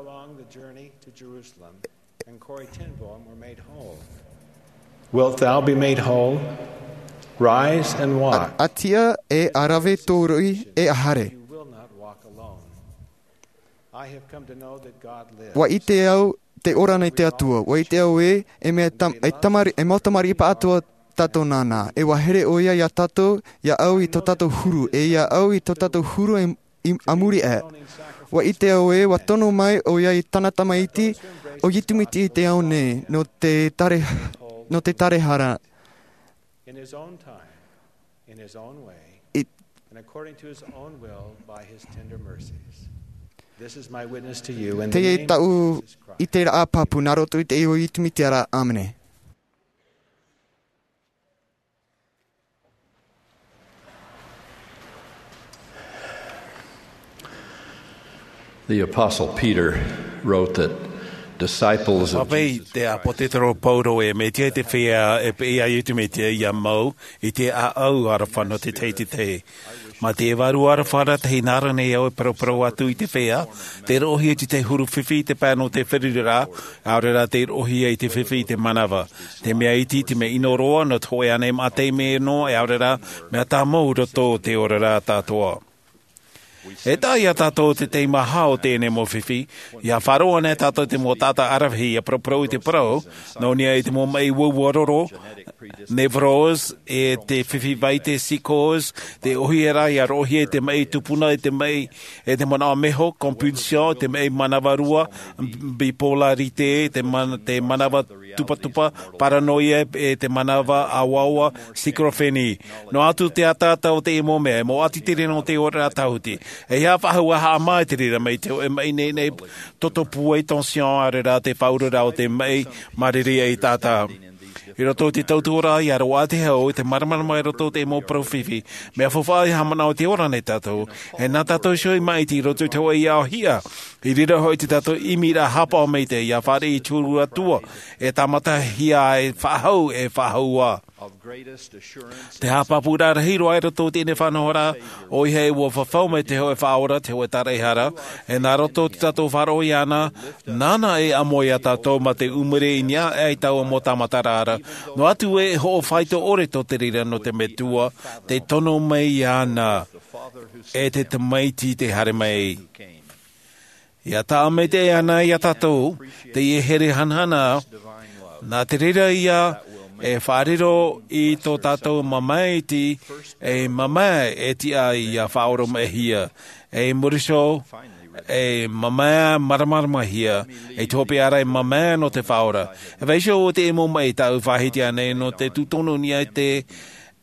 Speaker 12: Wilt thou be made whole? Rise and walk.
Speaker 13: A, a tia e arawe tōroi e a hare. Wa i te au, te ora nei te atua. Wa i te au e, e mea tam, e, tamari, e mautamari i pa atua tato nana. E wa here o ia ia tato, ia au i to tato huru. E ia au i to tato huru e i amuri e. Wa i te au e, wa tono mai o ia i tanatama iti, o yitumiti i te au ne, no te tare... no te tarehara.
Speaker 12: In his own time, in his own way,
Speaker 13: it,
Speaker 12: and according to his own will by his tender mercies. This is my witness to you in the
Speaker 13: te
Speaker 12: name
Speaker 13: tau
Speaker 12: of Jesus Christ.
Speaker 13: I te ra papu naroto i te eo i tumitiara. Amene.
Speaker 14: The Apostle Peter wrote that disciples of
Speaker 4: Jesus te apotero Paulo e me te te whea e pe ia i tu me te ia mau i te a au ara whano te te te te. Ma te e waru ara whara te hinara nei au e pro atu i te whea, te rohi e te huru whiwhi te pāno te whiririra, aurera te rohi e te whiwhi te manawa. Te mea iti te me inoroa no toe ane ma te me no e aurera mea tā mau roto te orera tātoa. E tā ia tātou te te maha o tēne mo whiwhi, ia wharoa ne tātou te mo tāta arawhi a proprou i te pro, no nia i te mo mei wuwaroro, nevros, e te whiwhi vai te sikos, te ohiera ia rohi e te mei tupuna e te mei, e te mana meho, compulsion, te mei manawarua, bipolarite, te, man, te manawa tupa tupa, paranoia, e te manawa awawa, schizophrenia. No atu te atata o te emo mea, mo ati te reno te ora atauti. E hea whahua haa mai te rira mei teo, e mei nei nei toto pua tension a rira te whaurura o te mei mariria i tātā. I roto te tautura i aro a te heo, te maramara mai roto te mo profifi, mea whawhai hamana o te ora nei tātou. E nā tātou shoi mai ti roto te hoa i ao hia. I rira hoi te tātou imira hapa o mei te, ia whare i tūru atua, e tamata hia e whahau e whahaua. Te hapapura hiro ai roto tēne whanahora, o i hei ua whawhau mai te hoe whaora, te hoe tarehara, e nā roto te tātou wharo i ana, nana e amoe a tātou ma te umere i nia e tau mo tamatarara. No atu e ho o whaito ore to te rira no te metua, te tono mai i ana, e te te maiti te hare mai. Ia tā me te ana i a tātou, te i here hanhana, nā te rira ia, e whariro i tō tātou mamaiti, e mamai e tia i a whaoro mahia, e muriso, e mamai maramarama hia, e tōpe ara e mamai no te whaora. E weisho o te emo mai tau whahiti ane no te tutono nia te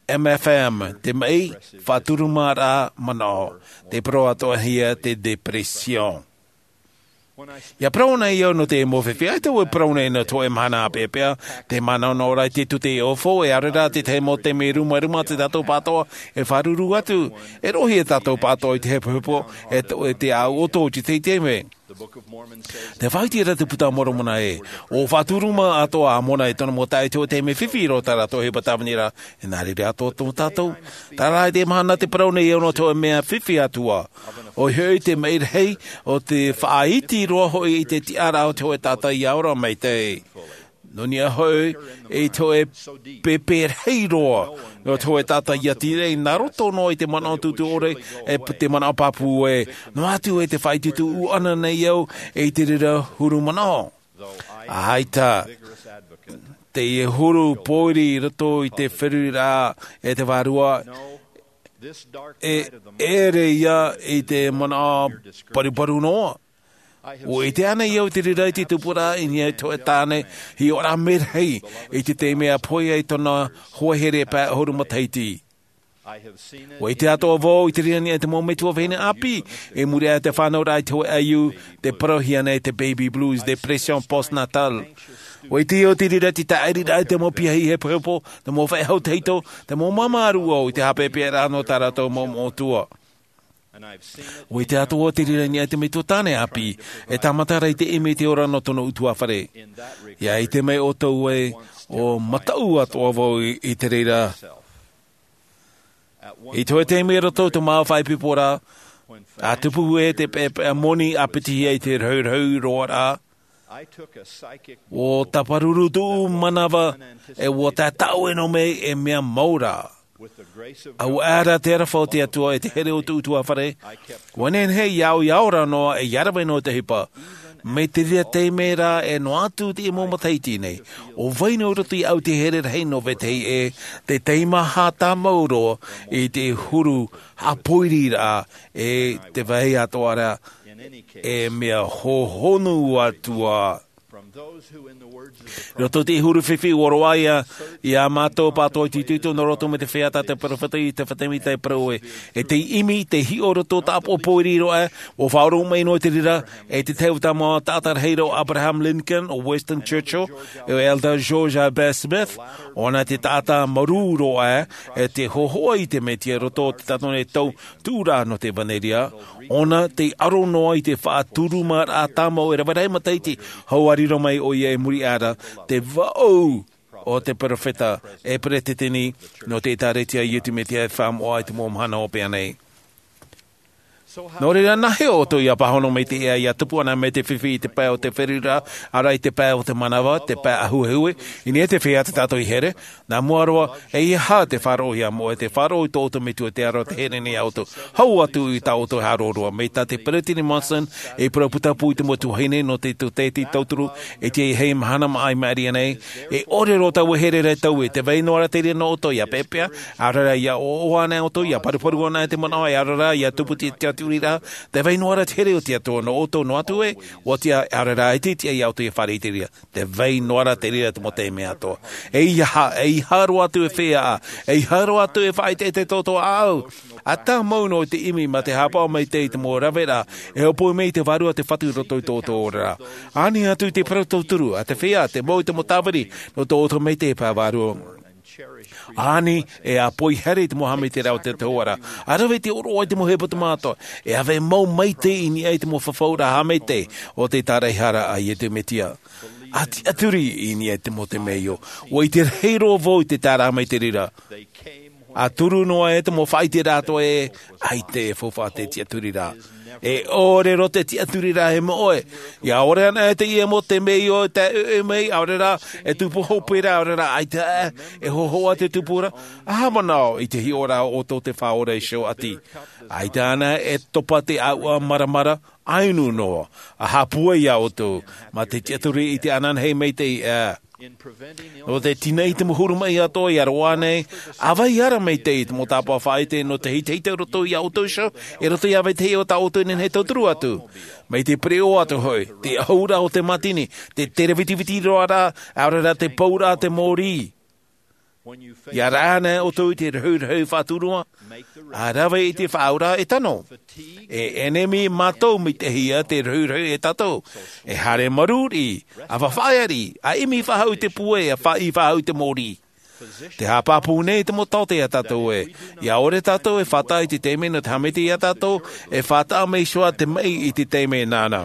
Speaker 4: M F M, te mai, whaturumara manao, te proa toa hia te depression. Ia prauna iau no te mowhewhi, ai tau e prauna ina to e mana a pepea, te mana no rai te tute e ofo, e arera te te mo te me ruma ruma te tatou patoa, e wharuru atu, e rohi e tatou patoa i te hepuhepo, e, e te au oto ti te te me. Te whaiti ra te puta moro mona e, o whaturuma atoa a mona e tono mo tai tō te me whiwhi ro tara tō he patawanira, e nāri rea tō tō tātou. Tara e te mahana te praune i ono tō e mea whiwhi atua. O hei te meir hei, o te whaaiti roa hoi i te tiara o tō e tātai i aura mai te. Noni a hoi, e tō e peper hei roa, o tō e tata ia tire, nā roto no i te mana o tutu ore, e te mana o papu e, no atu e te whaitutu u ana nei au, e te rira huru mana o. A haita, te e huru poiri rato i te whirira e te wārua, e ere ia i te mana o pariparu noa. O e te ana iau te rirai te tupura i nia to e tāne hi ora merhei i te te mea poia i tona hoahere pā horu mataiti. O e te atoa vō i te riani e te mō metua vene api e muri a te whanau rai te au te parohiana e te baby blues, depression post-natal. O e te o te rirai te tairi rai te mō pia hi he pōpo, te mō whaihau teito, te mō mamaru o i te hapepe rāno tarato mō mōtua. O i te atua te rirani ai te mei tō tāne api, e tamatara i te eme te ora no tono utua whare. Ia i te mei o tau e o matau atoa vau i, i te reira. I tō e te eme rato te maa whai pipora, a tupu e te pepe a moni apiti i te rau roa rā. O taparuru tu manawa e o tā tau e no mei e mea maura. Au ara te ara whau te atua e te here o tūtua whare. Wanen hei iau iaura noa e yarawe no te hipa. Me te rea te mera e no atu te e mōmataiti nei. O vaino rati au te here rei no vetei e te teima hata mauro i te huru hapoiri ra e te vai atoara e mea hohonu atua. Roto te huru whiwhi woroaia i a mātou pātou i tūtū no roto me te wheata te parawhata i te whatemi te praue. E te imi, te hi o roto tāpo poiri roa o whaoro mei no te rira e te teuta mā tātar heiro Abraham Lincoln o Winston Churchill e o Elder George Herbert Smith ona te tāta maru roa e te hohoa i te metia roto te tatone tau tūra no te vaneria ona te aro noa i te whaaturuma a tāmau e rawarei mataiti hauariro mai o ia e muri ara te vau o te parafeta e pretetini no te tāretia i te metia e wham o ai te mōmhana o pia nei. Nō reira nahe o tō ia pahono mei te ea ia tupu ana me te whiwhi i te pā o te wherira, ara i te pā o te manawa, te pā ahuehue, i ni e te whea te tātou i here, nā muaroa e i hā te wharo ia mo e te wharo i tō oto me tu te aro te here ni auto, hau atu i tā oto haroroa, me tā te Peretini Monson, e puraputa pū i te motu heine no te tu te ti tauturu, e te i hei mahana mai maari anei, e ore ro tau here rei tau e te veinoara te rea no oto ia pepea, arara ia o oana oto, ia paruparu ana e te manawa, arara ia tupu ti te Rira, te vai noara te here o te atua no oto no atu e, o te arara e te tia i auto i whare i te ria. Te vai noara te rira te mo te mea atoa. E i ha, e i haro atu e whea a, e i haro atu e whai te te toto au. A tā mauno te imi ma te hapao mai te i te mō rawera, e o poi mei te varua te whatu roto i toto ora. Ani atu te parauturu, a te whea, te mō i te motawari, no to oto mei te pā varua. Ani e a poi here te mohame te rau te te ora. Arawe te oro ai te mohe pata mātua. E ave mau mai te ini ai te mo whawhaura hame te o te tareihara ai e te metia. Ati aturi ini ai te mo te meio. O i te reiro vau te tāra mai te rira. A turu noa e te mo whai te rāto e ai te whawha te tia turi rā. E ore ro te tia turi rā he moe. Ia ore ana e te ia mo te mei o te e mei, ore rā e tupu hopera, ore rā ai te e hohoa te tupura. Aha manao i te hi ora o tō te whaore i show ati. Ai te ana e topa te aua maramara, ainu noa. A hapua ia o tō, ma te tia turi i te anan hei mei te i a. O te tinei te muhuru mai ato i aroane, awai ara mei te i te mo tāpua whaite no te hei te roto i auto isho, e roto i awai te o ta auto nen he tauturu atu. Mei te preo atu hoi, te aura o te matini, te terevitiviti roara, aurera te paura te mori. Ia rāna o tō te rau rau whāturua, a rawa i te whaura e tano. E enemi mātou mi te hia te rau rau e tato. E hare maruri, a whawhaiari, a imi whahau te pue, a whai whahau te mori. Te hapapu nei te motote a tatou e. Ia ore tatou e whata i te teime no te hamete i a tatou, e whata mei soa te mei i te teime nāna.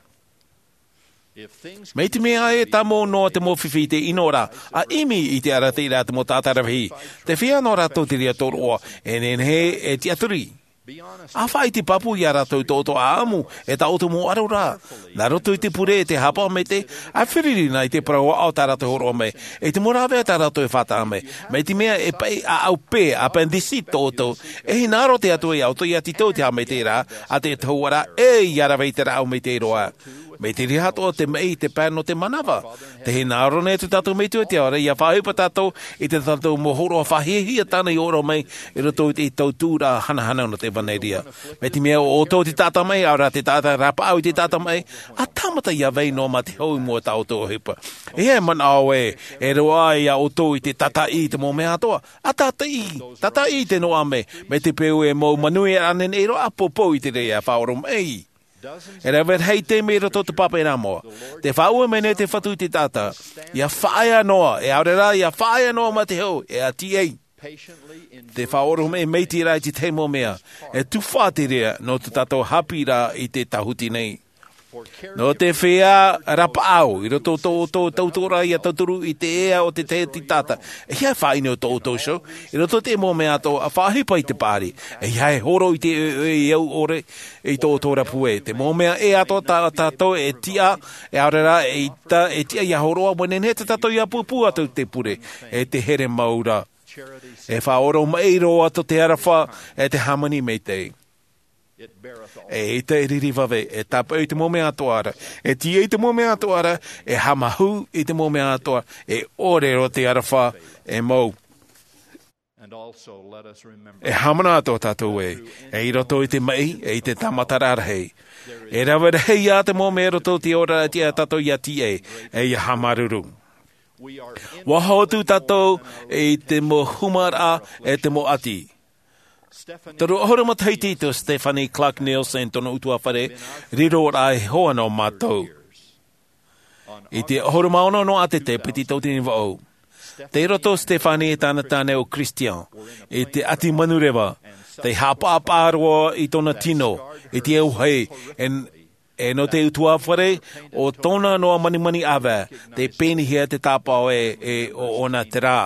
Speaker 4: Mei te mea e tamo noa te mo whiwhi te inora, a imi i te arate i rā te mo tātarahi. Te whia no rato te ria toroa, e nenhe e te aturi. A whai te papu i a ratou tōto a amu, e ta oto mo arora. Nā roto i te pure e te hapa me te, a whiriri nei te praua au tā rato horo me, e te morawe a tā rato e whata me. Mei te mea e pai a au pē, a pendisi tōto, e hi nāro te atu e auto i a tito te hame te rā, a te tauara e i arawei te rā au me te roa. Me te rihato te mei te pēno te manawa. Te he nāro ne tu tātou mei tu te ora, ia whaupa tātou i te tātou mohoro a whahihia tāna i oro mei, i roto i te tautūra hanahana no te vaneria. Me te mea o tō te tāta mei, aura te tāta rapa au te tāta mei, a tamata ia vei no ma te hau mua tau tō hipa. E he mana au e, e roa ia o tō i te tata i te mō mea toa. A tata i, tata i te noa me, me te pēu e mō manui anen e roa popo i te rea whaoro mei. E rewet hei te mea roto te papa e rā moa. Te whaua mene te whatu te tata. Ia whaia noa. E aurera, ia whaia noa ma te hau. E a ti ei. Te whaoro me meiti rai te teimo mea. E tu whāterea no te tato hapi rā i te tahuti nei. No te whea rapa au, i roto tō tō tautora i a tauturu i te ea o te te te tata. E hea whaine o tō tō show, i roto te mō mea tō a whahipa i te pāri. E hea horo i te e au ore i tō tō rapue. Te mō mea e ato tā tātou e tia, e aurera e, ta, e tia i a horoa, mwenen he te tātou i a pupu atu te pure, e te here maura. E whaoro mei roa to te arafa, e te hamani mei te. E ita e ririwawe, e tapa i te mō mea atoara, e tia i te mō mea atoara, e hamahu i te mō mea atoara, e ore ro te arafa, e mou. E hamana ato tātou e, e i roto i te mei, e i te tamatara arhei. E rawa rei a te mō mea roto te ora tia tātou i a tie, e i hamaruru. Wahotu tātou e te mō humara, e te mō ati. Taro ohora mataiti to Stephanie Clark Nielsen tono utua whare, riro rai hoa no mātou. I te ohora maono no ate te piti tautini wao. Te roto Stephanie e tāna tāne o Christian, i te ati manurewa, te hapa apāroa i tona tino, i te au hei, en, e no te utua whare, o tona noa mani mani awa, te penihia te tāpao e, e o ona te rā.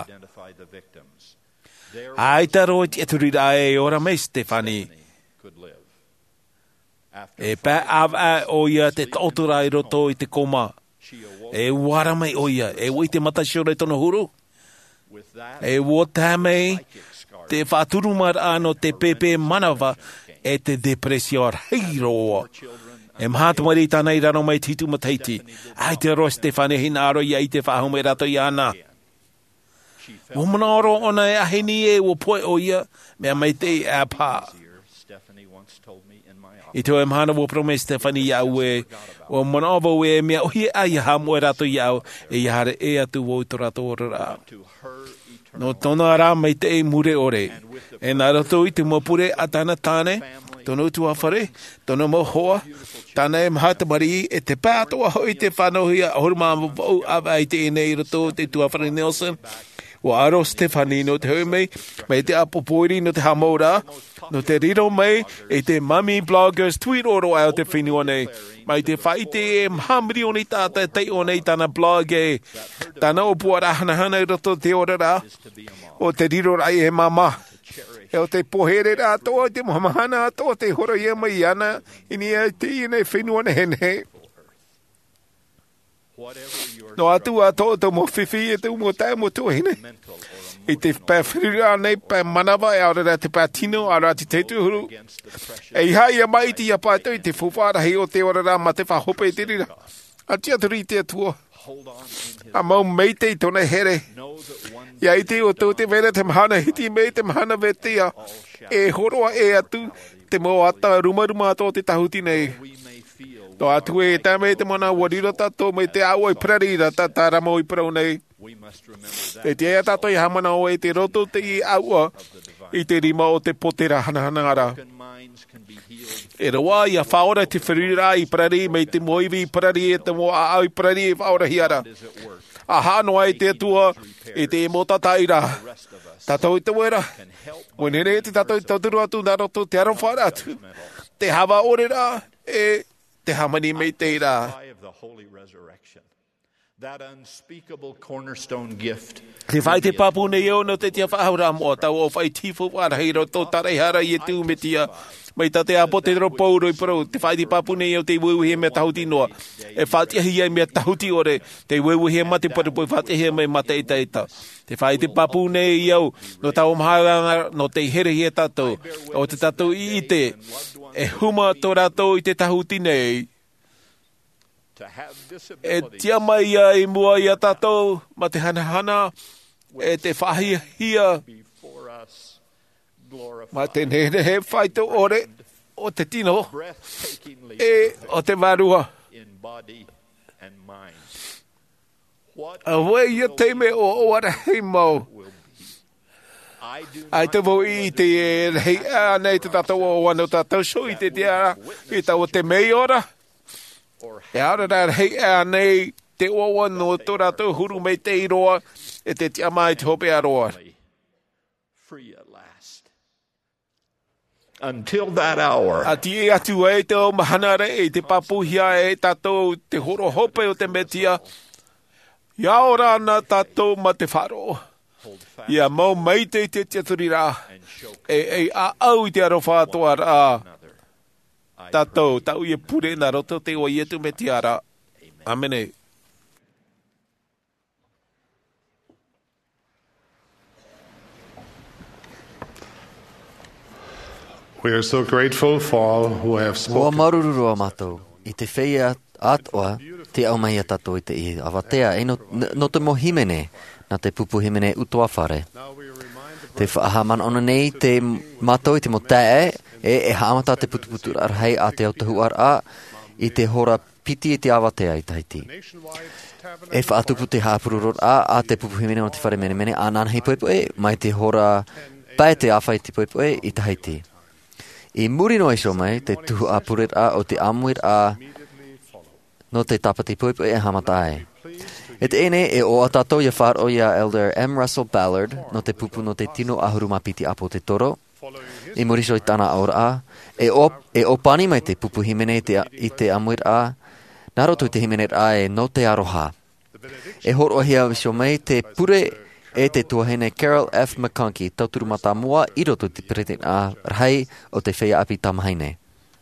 Speaker 4: Ai taro i te aturira e ora mei Stefani. E pā awa o ia te tautura i roto i te koma. E wara mei o ia, e wai te matasiore tono huru. E wota mei te whaturumar ano te pepe manawa e te depresio heiroa. E mahatumari tāna i rano mai titu mataiti. Ai te ro Stefani hina aro ia i te whahume rato i ana. O manaro ona e aheni e o poe o ia, mea mai te e a pā. I tō e mahana o prome Stephanie iau e, o manavo e mea ohi a i hamu e rato iau, e i hare e atu o i tō rato ora rā. No tōna rā mai te e mure ore, e nā rato i te mopure a tāna tāne, tono utua whare, tono mo hoa, tāna e mahata mari e te pātoa hoi te whanohi a horma mawau awa i te ene i rato te tua whare Nelson. O aro Stephanie no te hau mei, mei te apopoiri no te hamaura, no te riro mei, e te mami bloggers tweet oro au te whenua nei. Mai te whaite e mhamiri o nei tāta te o nei tāna blog e, tāna o puara hana hana i roto te ora rā, o te riro rai e mama. E o te pohere rā toa, te mamahana toa, te horo ia mai ana, ini e te i nei whenua nei nei. No atu a tō tō mo whiwhi e tō mo tāu mo tōhine. I te pāwhirira nei pā manawa e aurera te pātino a rā te teitu huru. E hai a mai ti a pātou i te whawharahi o te ora rā ma te whahope te rira. A tia turi te atua. A mau mei te i tōna here. Ia i te o tō te vera te mahana hiti mei te mahana vetia. E horoa e atu te mo ata rumaruma tō te tahuti nei. Tō atu e tā mei te mana warira tato mei te au i prarira ta tā ramo i prau nei. E te ea tātou i hamana o e te roto te i aua i te rima o te potera hanahanangara. E rawa ia whaora te whirira i parari mei te moiwi i parari e te moa au i parari e whaora hiara. A hanoa i te atua e te motata ira. Tātou i te wera. Wenere te tātou i tauturu atu nā roto te aro whaara atu. Te hawa orera e te hamani mei te ira.
Speaker 14: That unspeakable cornerstone gift.
Speaker 4: Te whai te papu nei o no te tia whahura moa tau o whai tifo whara hei roto tarai hara i e tū me tia. Mai ta te apo te ro pauro i pro. Te whai te papu nei o te weuhe mea tahuti noa. E whātia hia mea tahuti ore. Te weuhe mate paru poi whātia hia mea mate ita ita. Te whai te papu nei i au. No tau mahanga no te here hia tātou. O te tātou i te. E huma tō rātou i te tahuti nei. E tia mai ia i mua ia tātou, ma te hanahana, e te whahia hia, ma te nene he whaito ore, o te tino, e o te marua. A wei ia teime o oara hei mau. Ai te vau i te e hei a nei te tātou o wano tātou so i te tia, i tau o te mei ora. E ara rā hei a nei te oa no tō rātou huru mei te iroa e te tia mai te hope aroa.
Speaker 14: Until that hour.
Speaker 4: A ti e atu e te o mahanare e te papuhia e tātou te horo hope o te metia. Ia ora ana tātou ma te wharo. Ia mau mai te te te turi rā. E, e a au i te aro whātua rā. Tātou, tau i e pure nā roto te o ietu me te ara. Amene.
Speaker 6: We are so grateful for all who have
Speaker 2: Ua
Speaker 6: spoken.
Speaker 2: marururua mātou. I te whea atoa, te au mai a tātou i te i awatea. E no, no te mo himene, na te pupu himene utoa whare. Te whaahaman ona nei te mātou i te mo tae, e e haamata te putuputu arhei a te autahu ar a, i te hora piti i te awatea i Tahiti. E whaatupu te hāpururot a, a te pupu himene o te whare mene mene, a nānhei poepoe, mai te hora pae te awhai te poepoe i Tahiti. I muri no iso mai, te tuhu a puret a o te amuir a, no te tapati poepoe e hamata ai. E te ene e o atato ia wharo ia Elder M. Russell Ballard, no te pupu no te tino ahuruma piti apo te toro, i muriso i tana aura a, e o, e o pani mai te pupu himene te, i te amuir a, naroto i te himene a e no te aroha. E horo hia viso mai te pure e te tuahene Carol F. McConkie, tauturu mata mua i roto te pretin a rhai o te whea api tamahaine.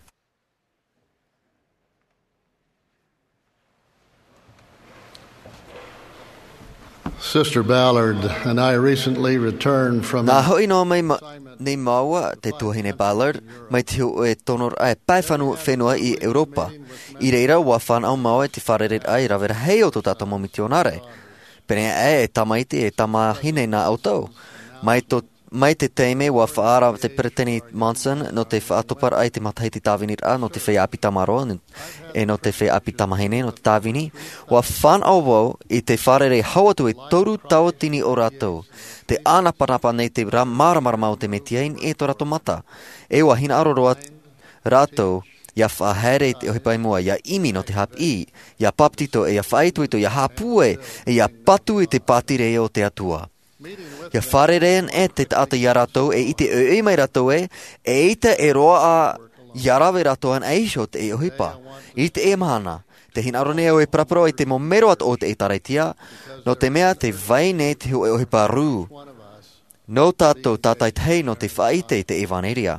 Speaker 15: Sister Ballard and I recently returned from...
Speaker 2: Nā hoi no mai ma, nei maua te tuahine Ballard, mai te hu e tonor ai paifanu whenua i Europa. I reira wa whanau maua te whareret ai rawera hei o tō tata momitionare. Pene e e tamaiti e tamahine nā autau. Mai, to, mai te teime wa whaara te Brittany Monson no te whaatopar ai te matahiti tāwini a no te whea api tamaroa e no te whea api tamahine no te tāwini. Wa whanau wau i te wharere hauatu e toru tawatini o rātou. Te ānapanapa nei te māramarama o te metiain e to rato mata. E wa hina aroroa rātou ia whahere te ohipai mua, ia imi no te hap i, ia paptito e ia whaituito, ia hapue, e ia patu i te patire o te atua. Ia wharereen e te taata ia ratou, e i te oi mai ratou e, e i te e roa a iarawe ratou an eisho te e ohipa. I te e mahana, te hinarone o e praparo i te momero at o te e taraitia, no te mea te vaine te hu e ohipa rū. No tātou tātai tei no te whaite i te evaneria.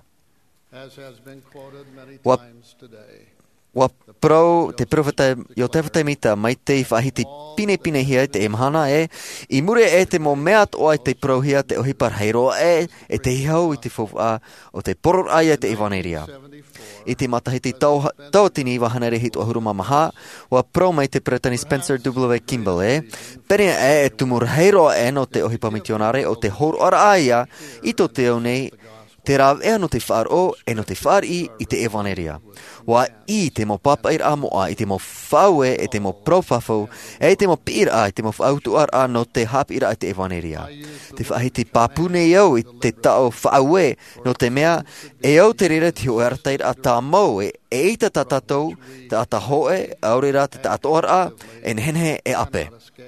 Speaker 2: Wa, wa pro te profeta yo te whate mita mai te whahiti pine pine hia te e mahana e i mure e te mo meat o ai te pro hia te ohipar heiroa e e te hihau i te whawha o te poror ai e te evaneria. I te matahiti tau, tautini wahanere hit o huruma maha wa pro mai te Brittany Spencer W. Kimball e pere e e tumur heiroa e no te ohipa misionare o te hor ora aia i to te au nei te rawea no te whaaro e no te whaari i te evaneria. Wa i te mo papair a moa i te mo whaue e te mo profafo e te mo pir a i te mo whautuar a no te hapira i te evaneria. Te whahiti papune iau i te tao whaue no te mea e au te rere te hoertair a tā mau e e ita tatatou te ata hoe aurera te tatoar a e nehenhe e ape.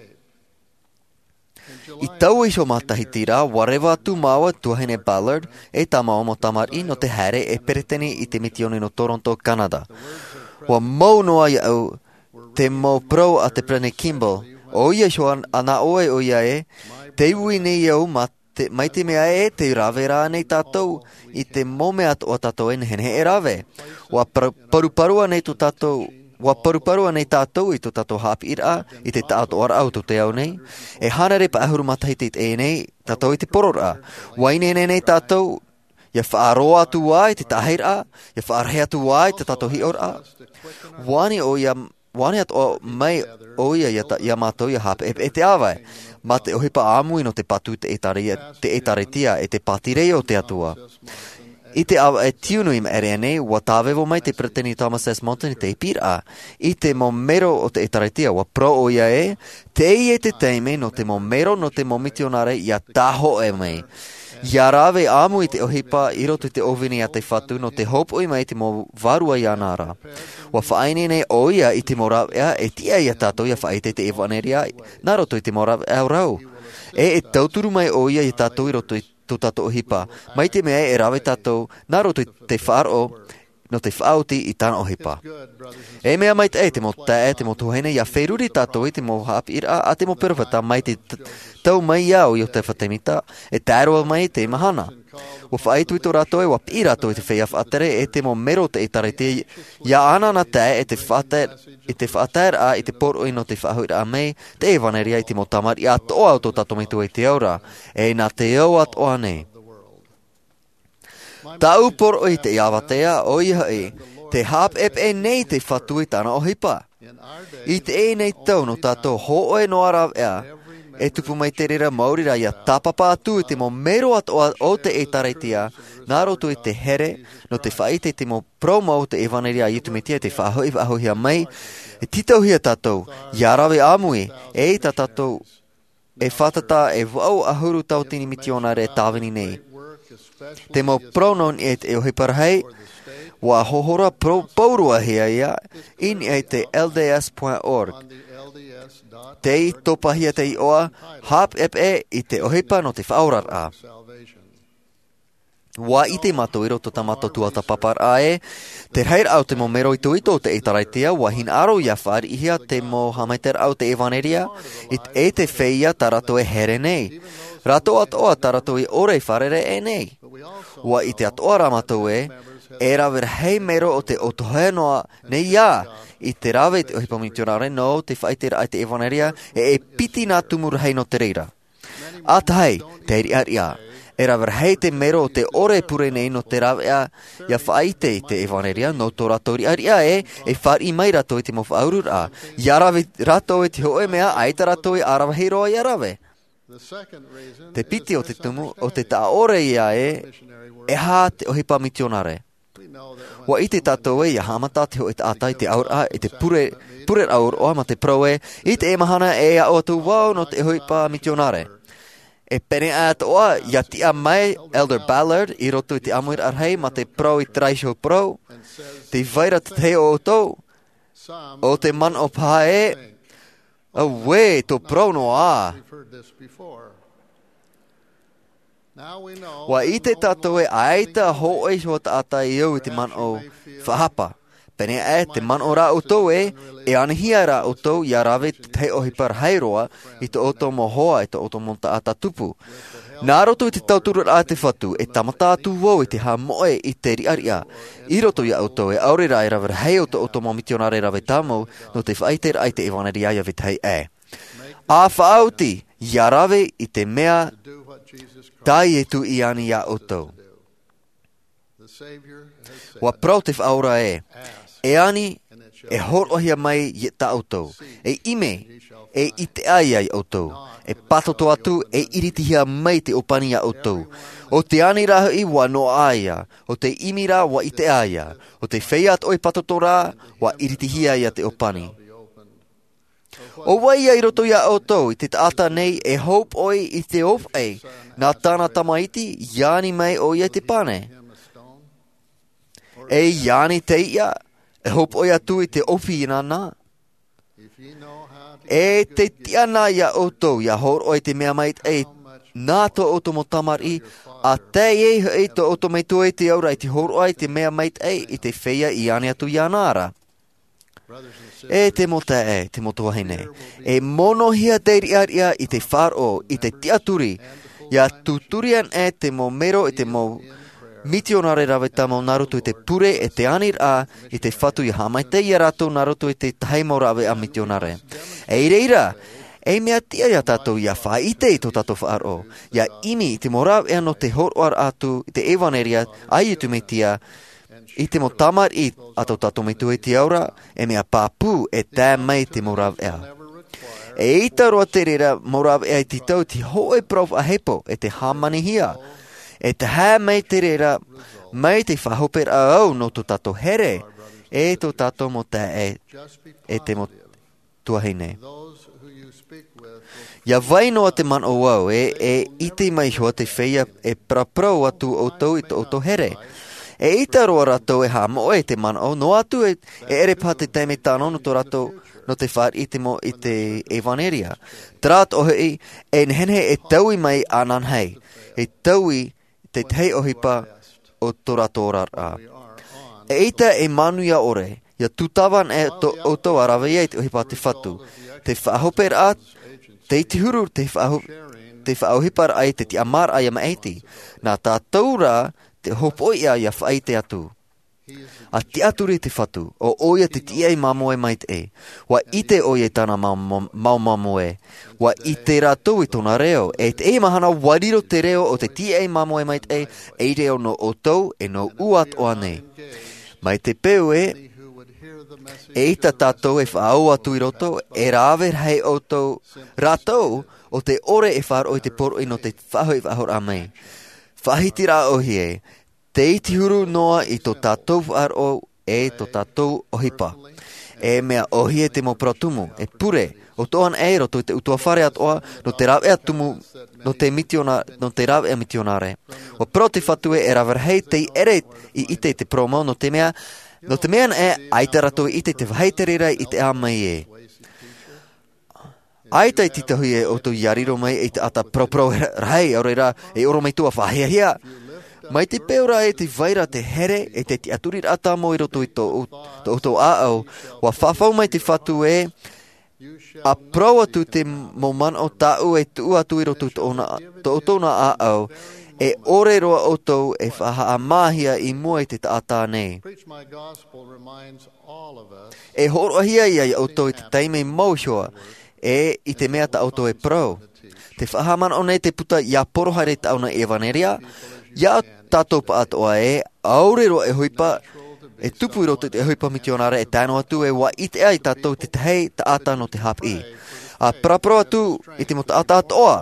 Speaker 2: I tau i so matahi tira, warewa tu maua tuahine Ballard e tamao mo tamari no te here e pereteni i te mitione no Toronto, Canada. Wa mau noa i au te mo pro a te Prene Kimball, o ia so ana oe o ia e, te ui nei au ma te, mai te mea e te rave rā nei tātou, i te mome ato o tātou e nehenhe e rave. Wa paruparua nei tu tātou, Wa paruparua nei tātou i tō tātou hapi ira, i te tātou ara au tō te au nei. E hanare pa ahuru matahi te e nei, tātou i te porora. Waine nei nei tātou, ia whaaroa atu wā i te tahira, ia whaarhea atu wā i te tātou hi ora. Wani o ia, wani ato mai o ia ia, ia mātou ia hapi e, e te awai. Ma te ohipa āmui no te patu te etare, te etare tia e te patirei o te atua. I te awa e tiunu i maere nei, wa tāwewo mai te Preteni Thomas S. Monson i te ipira. I te mo mero o te etaritia, wa pro o ia e, te i e te teime no te mo mero no te mo mitionare ia taho e mai. Ia rawe amu i te ohipa i roto te ovini a te whatu no te hopo i mai te mo varua ia nara. Wa whaine nei o ia i te mo rawea e tia ia tātou ia whaite te evaneria, nā roto i te mo rawea au rau. E e tauturu mai o ia i tātou i roto i tō tātou hipa. Mai te mea e rawe tātou, nā roto te whaaro, no te whaauti i tāna ohipa. E mea mai te e, te mo tae, te mo tuhene, ia wheruri tātou i te mo hapi ira, a te mo perwhata, mai te tau mai iau i o te whatemita, e tāroa mai te mahana. Wa whaetu i tō rātou e, wa pi rātou i te whea whaatere, e te mo mero te itare te, ia ana na tae, e te whaatere, i te whaatere a, i te poroi no te whaahuira a mei, te evaneria i te mo tamar, i a toa o tō tātou mitu e te aura, e nā te au at o anei. Tau poroi te iawatea, o iha e, te hap ep e nei te whatu i tāna o hipa. I te e nei tau no tātou ho'oe no araw ea, e tupu mai te rira maurira ia tapapa atu i te mo mero at o, o te e tareitia, nā roto i te here, no te whaite te mo promo o te evaneria i tumitia te whahoi whahohia mai, e titau hia tātou, ia rawe amui, e i tā tātou, e whatata e wau ahuru tautini mitionare tāwini nei. Te mo pronon e te ohiparahei, wa hohora pro paurua hia ia, in e te L D S dot org. Te i topahia te i oa, hap ep e i te ohipa no te whaurar a. Wa i te mato i roto tamato tuata papar a e, te reir au te mo mero i tuito te itaraitia, wa hin aro ia whaari ihia te mo hamaiter au te evaneria, it e te wheia tarato e here nei. Rato atoa tarato i ore wharere e nei. Wa i te atoa ramato e, e rawer hei mero o te otohenoa nei ia, i te rawe te ohipa mitionare no te whaitera ai te evaneria, e e piti nā tumuru hei no te reira. Atahei, te eri ar ia, e rawer hei te mero o te ore pure nei no te rawea, ia whaite i te evaneria no tō rato ri ar ia e, e whari mai rato i te mo whaurur a, ia rawe rato i te hoe mea, aita rato i arawa hei roa ia rawe. Te piti o te tumu, o te ta ore ia e, e hā te ohipa mitionare. Wa i te tātou e, ia hamata te ho i te atai te aur a, i te pure, pure aur oa ma te proe, i te e mahana e a o tu wau no te hoipa mitionare. E pene a te oa, ia tia mai Elder Ballard, i roto i te amuir arhei ma te pro i traisho pro, te vaira te o tau, o te man o pae, a we, to pro no a. Wa i te tātou e aita ho e ho ta ata i au i te man o whahapa. Pene e te man o rā o tau e, e anihia rā o tau ia rawe te ohipar heiroa i te oto mo hoa i te oto mo ta ata tupu. Nā roto i te tauturu a te whatu e tamata atu wau i te ha moe i te riaria. I roto i au tau e aure rā e rawe hei o te oto mo mitionare rawe tamau no te whaiter ai te evaneria ia vitei e. A whaauti, ia rawe i te mea tai e tu i ani ia o tau. Wa pro te whaura e, e ani e horohia mai i ta autou, e ime, e ite ai ai autou, e patoto atu e iritihia mai te opani a autou. O te anira i wa no aia, o te imira wa ite aia, o te whea oi patoto rā, wa iritihia ia te opani. O wai ai roto ia autou, i te taata nei e hope oi i te of ei, nā tāna tamaiti, iani mai o ia te pane. E iani te ia, e hope oi atu i te ofi ina nā. E te tiana ia autou, ia hor oi te mea mait e nā to auto mo tamari, a te e hei to auto mei toi te aura i te hor oi te mea mait e i te whea iani atu ia nāra. E te mota e, te moto wahine. E mono hia te ria i te wharo, i te tiaturi. Ia tuturian e te mo mero, i te mo mitionare rawe tamo naruto i te pure, e te anir a, i te whatu i hamai te ia rato naruto i te taimo rawe a mitionare. E ire ira, e mea tia ia tatou ia wha i te i to tatou wharo. Ia imi i te moraw ea no te horoar atu, i te evaneria, ai i tu me tia, i te mo tamar i ato tato me tu e te aura, e mea pāpū e tā mai te moraw ea. E i ta roa te rera moraw ea i te tau ti hoe prof a hepo e te hamani hia. E te hā mai te rera mai te whahoper a au no to tato here, e to tato mo tā e, e te mo tuahine. Ia vai noa te man o wau e, e i te mai hoa te wheia e praprau atu o tau i to o to here. E i ta roa rato e hamo e te man o no atu e, e ere pā te teime tāno no to rato no te whār i te mo i te evaneria. Trat o hei e nhenhe e taui mai anan hei. E taui te tei ohipa o to rato rara. E ita e manuia ore. Ia tutavan e to, o to arawe e te ohipa te whatu. Te whahoper a te iti huru te whaohipar ai te ti amar ai ama eiti. Nā tā taura te hopo ia ia whai te atu. A te aturi te whatu, o oia te tia i mamoe mai te e. Wa i te oia tāna mau mamoe. Wa i te ratou i tōna reo. E te e mahana wariro te reo o te tia i mamoe mai te e, e reo no o tau e no uat o anei. Mai te peu e, e ita tātou e whaau atu i roto, e rāwer hei o tau ratou o te ore e wharo i te poro i no te whahoi whahor a mei. Whahiti rā ohi e, te iti huru noa i tō tātou wharo e tō tātou ohipa. E mea ohi e te mo pratumu, e pure, o toan e roto i te utua whare atoa, no te rawe atumu, no te mitiona, no te rawe a mitionare. O pro te whatue e rawer hei te ere i ite te promo, no te mea, no te mea e aita rato i ite te whaiterera i te amai e. Aita i titahui e o tō iariro mai e te ata propro rai, au reira, e oro mai tua whahia hia. Mai te peura e te vaira te here e te ti aturi rata mo i roto i tō tō aau, wa whawhau mai te whatu e, a prau atu te mo man o tāu e tu atu i roto i tō tōna aau, e ore roa o tō e whaha a mahia i mua i te taata nei. E horohia ia i o tō i te teime mauhioa, e i te mea ta auto e prau. Te whahaman o nei te puta ia porohaere ta auna evaneria, ia tātou pa atoa e, aurero e hoipa, e tupu i roto te hoipa mitionare e tāno atu e wa i te ai tātou te tehei ta ata no te hapi. A prapro atu i te mo ta ata atoa.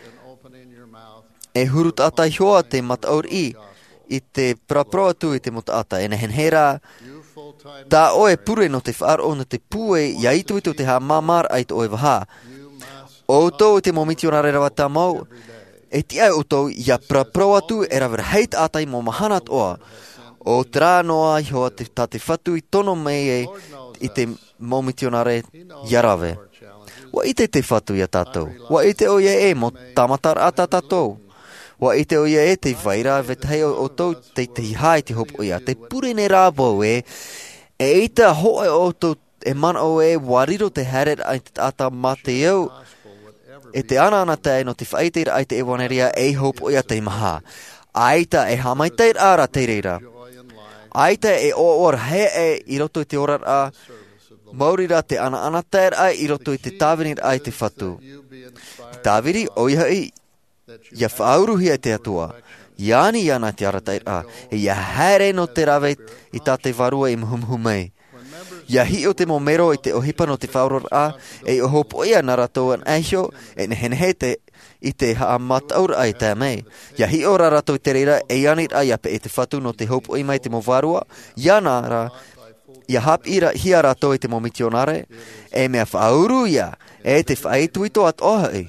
Speaker 2: E huru ta ata hioa te mataur i, i te prapro atu i te mo ta ata e nehen hera, tā oe pure no te whaaro no te pue ia itu itu te ha mamar ai te oe waha. O tō te mo mitionare rawa tā mau, e ti ai o tō ia prapro atu e rawer heit atai mo mahanat oa. O trā noa i hoa te tā te whatu i tono mei e i te mo mitionare ia rawe. Wa i te te whatu ia tātou. Wa i te oia e mo tamatar ata tātou. Wa i te oia e te vaira vetei o, o tō te te hai te hopo ia. Te pure ne rābou e, e i te hoe o tō e man o e wariro te heret ai te ata mate au. E te ana ana te no te whaiteira ai te ewaneria e hopo ia te maha. Aita e hamai teir ara te reira. Aita e o or he e i roto i te orar a. Maurira te ana ana teir ai i roto i te tāwinir ai te whatu. Tāwiri o iha i. Ia whauruhia te atua. Iani iana te ara teir a. E ia here no te rawe i tā te varua i muhumhumei. Ia hi o te momero i te ohipa no te whauror a, e o hopo ia narato an aihio, e nehenehete i te haa mataur ai tā mei. Ia hi o rarato i te reira, e anit ai ape e te whatu no te hopo i mai te mo varua, ia nara, ia hap ira hia rato i te mo mitionare, e mea whauru ia, e te whaituito at ohai.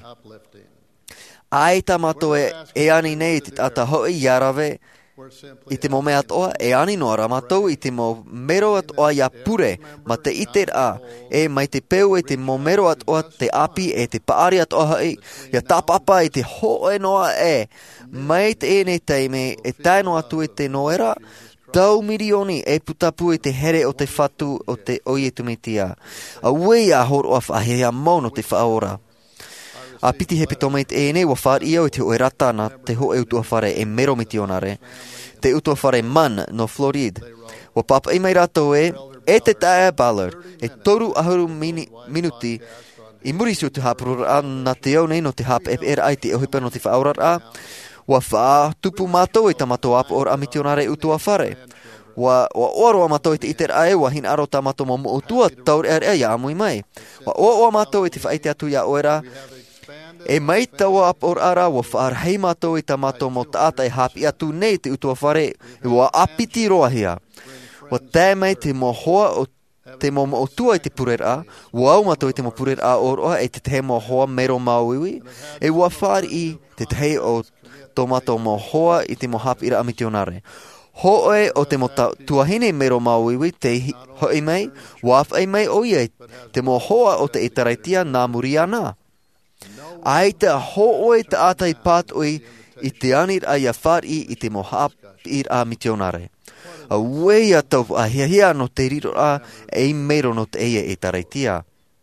Speaker 2: Ai ta mato e, e ani nei te tata hoi iarawe, i te mo mea toa, e ani no ramatou, i te mo mero at oa ia pure, ma te iter a, e mai te peu e te mo mero at oa te api, e te paari at oa i, ia tapapa i te hoe noa e, mai te e nei teime, e taino atu e te noera, tau mirioni e putapu e te here o te whatu o te oie tumitia. A wei a horo a whahea mau no te whaora. A piti he pito meit e nei wa whaar iau i te oe ratana te ho e utua whare e mero mitionare. Te utua whare man no Floride. Wa papa i mai rato e, e te tae Ballard, e toru ahuru mini, minuti, i murisu te hapurur a na te au nei no te hap e er ai te ohipa no te whaorar a, wa wha tupu mato i ta mato apo or a mitionare utua whare. Wa wa oro mato i te iter ai wa hin aro ta mato mo utua taur er e ya amui mai. Wa o o mato i te whaite atu ya oera, e mai taua ap or ara wa whaar hei mato i ta mato mo taata e hapi atu nei te utua whare e wa apiti roa hia. Wa tae mai te mohoa o te mo mo tua i te purera, wa au mato i te mo purera or oa e te te mohoa mero mauiwi, e wa whaar i te te o tomato mohoa i te mo hapi ira amitionare. Hoe o te mo tuahine mero mauiwi te hoi mai, waf ai mai o iei, te mohoa o te itaraitia nā muriana. Ai te hooi te atai pat oi i te anir a ia whari i te mohap ir a mitionare. A wei a tau a hia hia no te riro a e mero no te eia e taraitia.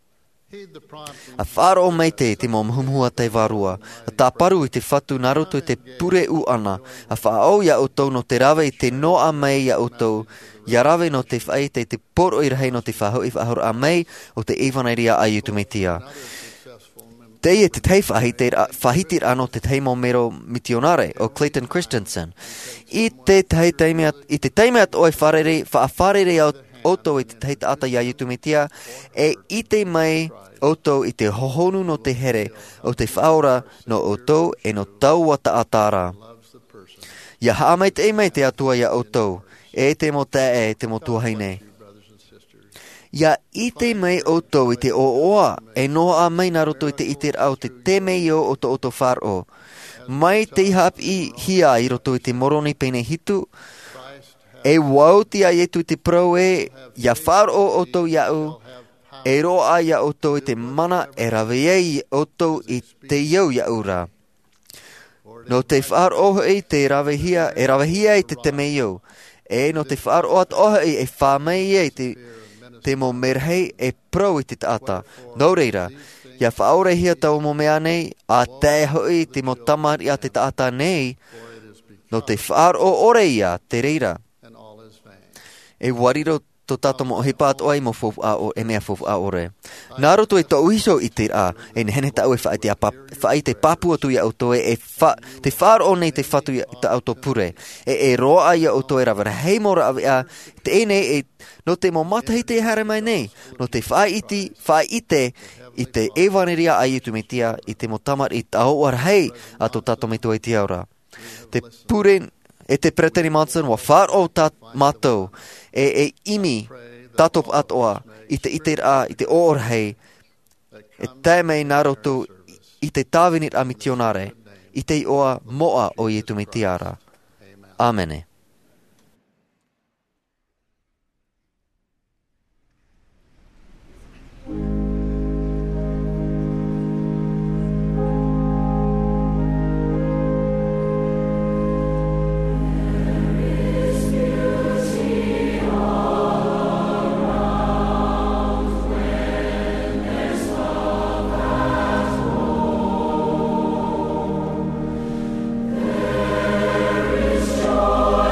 Speaker 2: A wharo mei te te mo mhumhua te varua. A tā paru i te whatu naruto i te pure u ana. A whaau ia utou no te rawe i te noa mei ia utou. Ia rawe no te whai te te poro i rahei no te whahau i whahur a mei o te iwanairia a yutumitia. Te e te tei whahitir ano te tei mo mero mitionare o Clayton Christensen. I te tei teimeat, i te teimeat oi wharere, whaafharere au oto i te tei taata ia yutumitia, e i te mai oto i te hohonu no te here o te whaora no oto e no tau wata atara. Ia haa mai te mai te atua ia oto, e te mo te e te mo tuahaine. Ia i te mei oto i te o oa, e noa a mai naroto i te iter au te te mei o o to oto wharo. Mai te hap i hia i roto i te moroni pene hitu, e wauti a ietu i te prau e, ia wharo oto iau, e roa ia oto i te mana e rawei oto i te iau iaura. No te wharo i te rawehia, e rawehia i te te mei o, e no te wharo at oha i e whamei e te te mo merhei e pro i te taata. Nō reira, ia whaorehia tau mo mea nei, a te hoi te mo tamari a te taata nei, no te whaaro ore ia, te reira. E wariro to tato mo hipat oai mo fofu a o e mea fofu a ore. Nā roto e tau hiso i te a, e nehene tau e whai te papu atu ia auto e te whaaro nei te whatu ia te auto pure. E e roa ia auto e rawara hei mora awe a, te e nei e no te mo matahi te hare mai nei, no te whai iti, whai ite, i te ewaneria a itu metia, i te mo tamar i tau ar hei a to tato me toi te aura. Te pure e te preteni Manson wa whaaro tat matou, e e imi tatop atoa, i te iter a, i te oor hei, e tae mei naroto i te tāwenit a mitionare, i te oa moa o ietu me tiara. Amene.
Speaker 16: Joy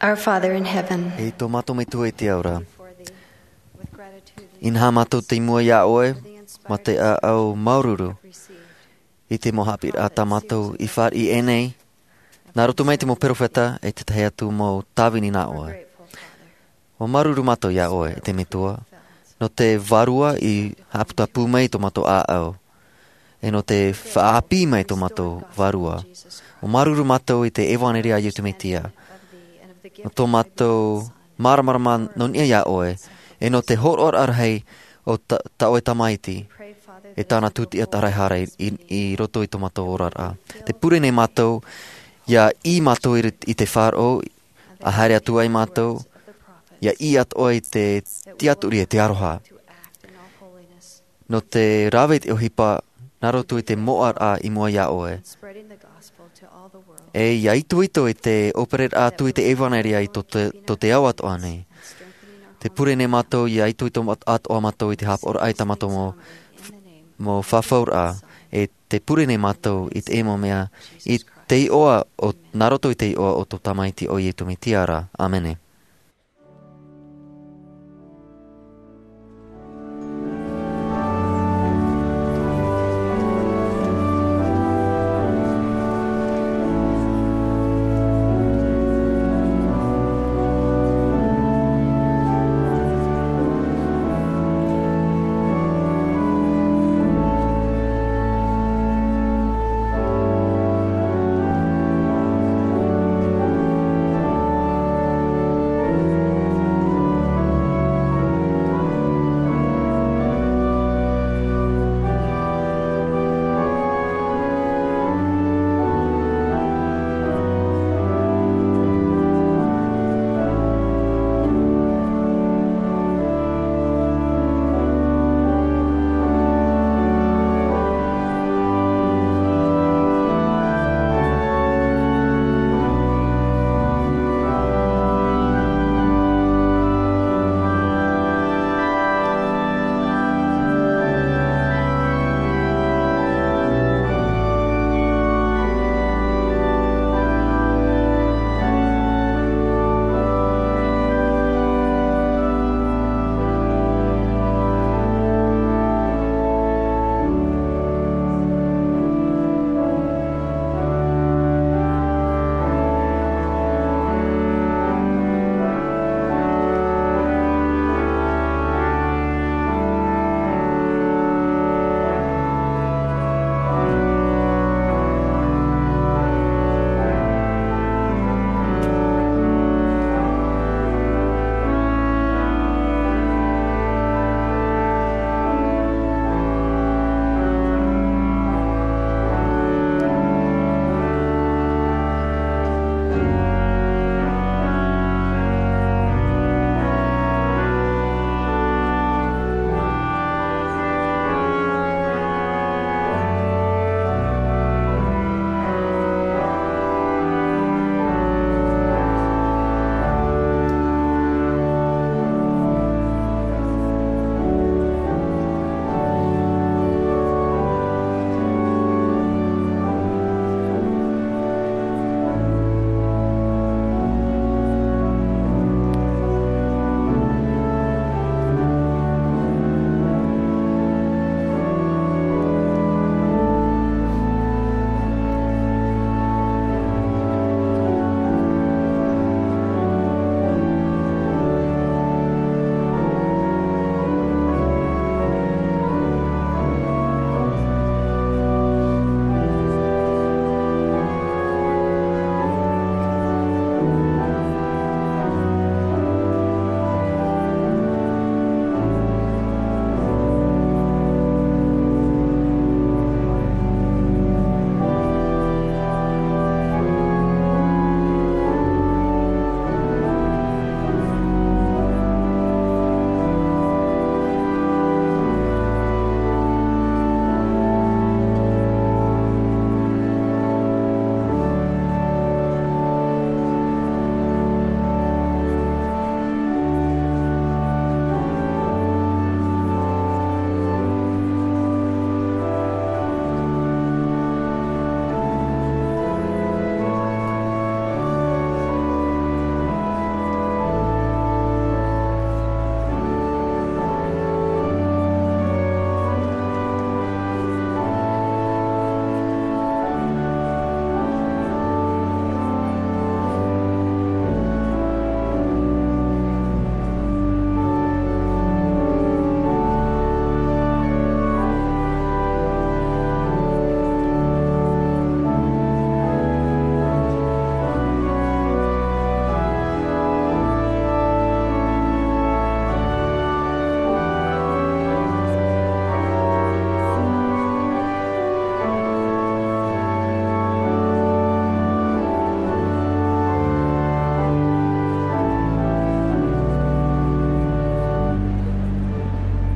Speaker 16: Our Father in heaven,
Speaker 2: E tō mātou me tu e te aura. Inha mātou te mua ia oe, ma te a au maururu. I te mohapir a tā mātou i whar i enei. Nā roto mai te mo perowheta e te tahi atu mo tāwini nā oe. O maruru mātou ia oe e te metua. No te varua i haputa pū mai tō mātou a au. E no te whaapi mai tō mātou varua. O maruru mātou i te ewaneri a iutu me tia. No tō mātou maramarama non ia ia oe. E no te horor arhei o ta, ta oe tamaiti. E tāna tūti at arai harai i, i roto i tō mātou orar a. Te purene mātou, ia i mātou i, i te whāro, a haere atu ai mātou, ia i at oe te tiaturi e te aroha. No te rāweit o hipa, nā roto i te moar a i mua ia oe. E ia itu ito i te operet a tu i te ewaneria i to te, to te au at oa nei. Te purene mātou, ia itu ito at oa mātou i te hap ora aita mātou mo, mo whawhaur a. E te purene mātou i te emo mea, i te i oa, o, nā roto i te i oa o tō tamaiti o ietu me tiara. Amene.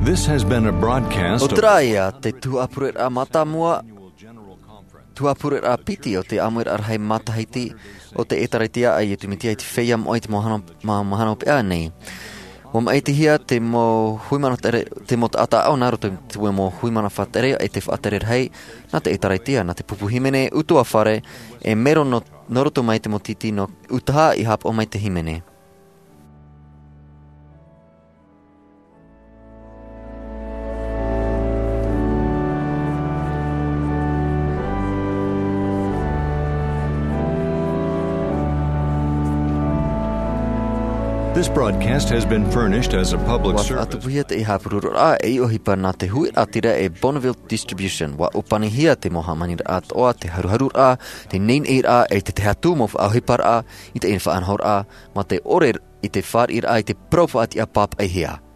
Speaker 1: This has been a broadcast
Speaker 2: O
Speaker 1: of
Speaker 2: traia te tuapure a matamua tuapure a piti o te amuir arhai matahiti o te etaritia ai tu mitia te feiam o te mohana mahana pea nei. O mai te hia te mo huimana tere te mo ata au naru te te mo huimana fatere e te fatere hei na te etaritia na te pupuhimene utua fare e mero no noroto mai te motiti no utaha I hap o mai te himene.
Speaker 1: This broadcast has been furnished as a public
Speaker 2: Wa
Speaker 1: service.
Speaker 2: atupuhia te iha purura e ohipa na te hui atira e Bonneville Distribution wa upanihia te mohamanir at oa te haruharura te nein eir a e te te hatu mof ahipar a I te enfa anhor a ma te orer I te far ir a I te profa at ia pap e hia.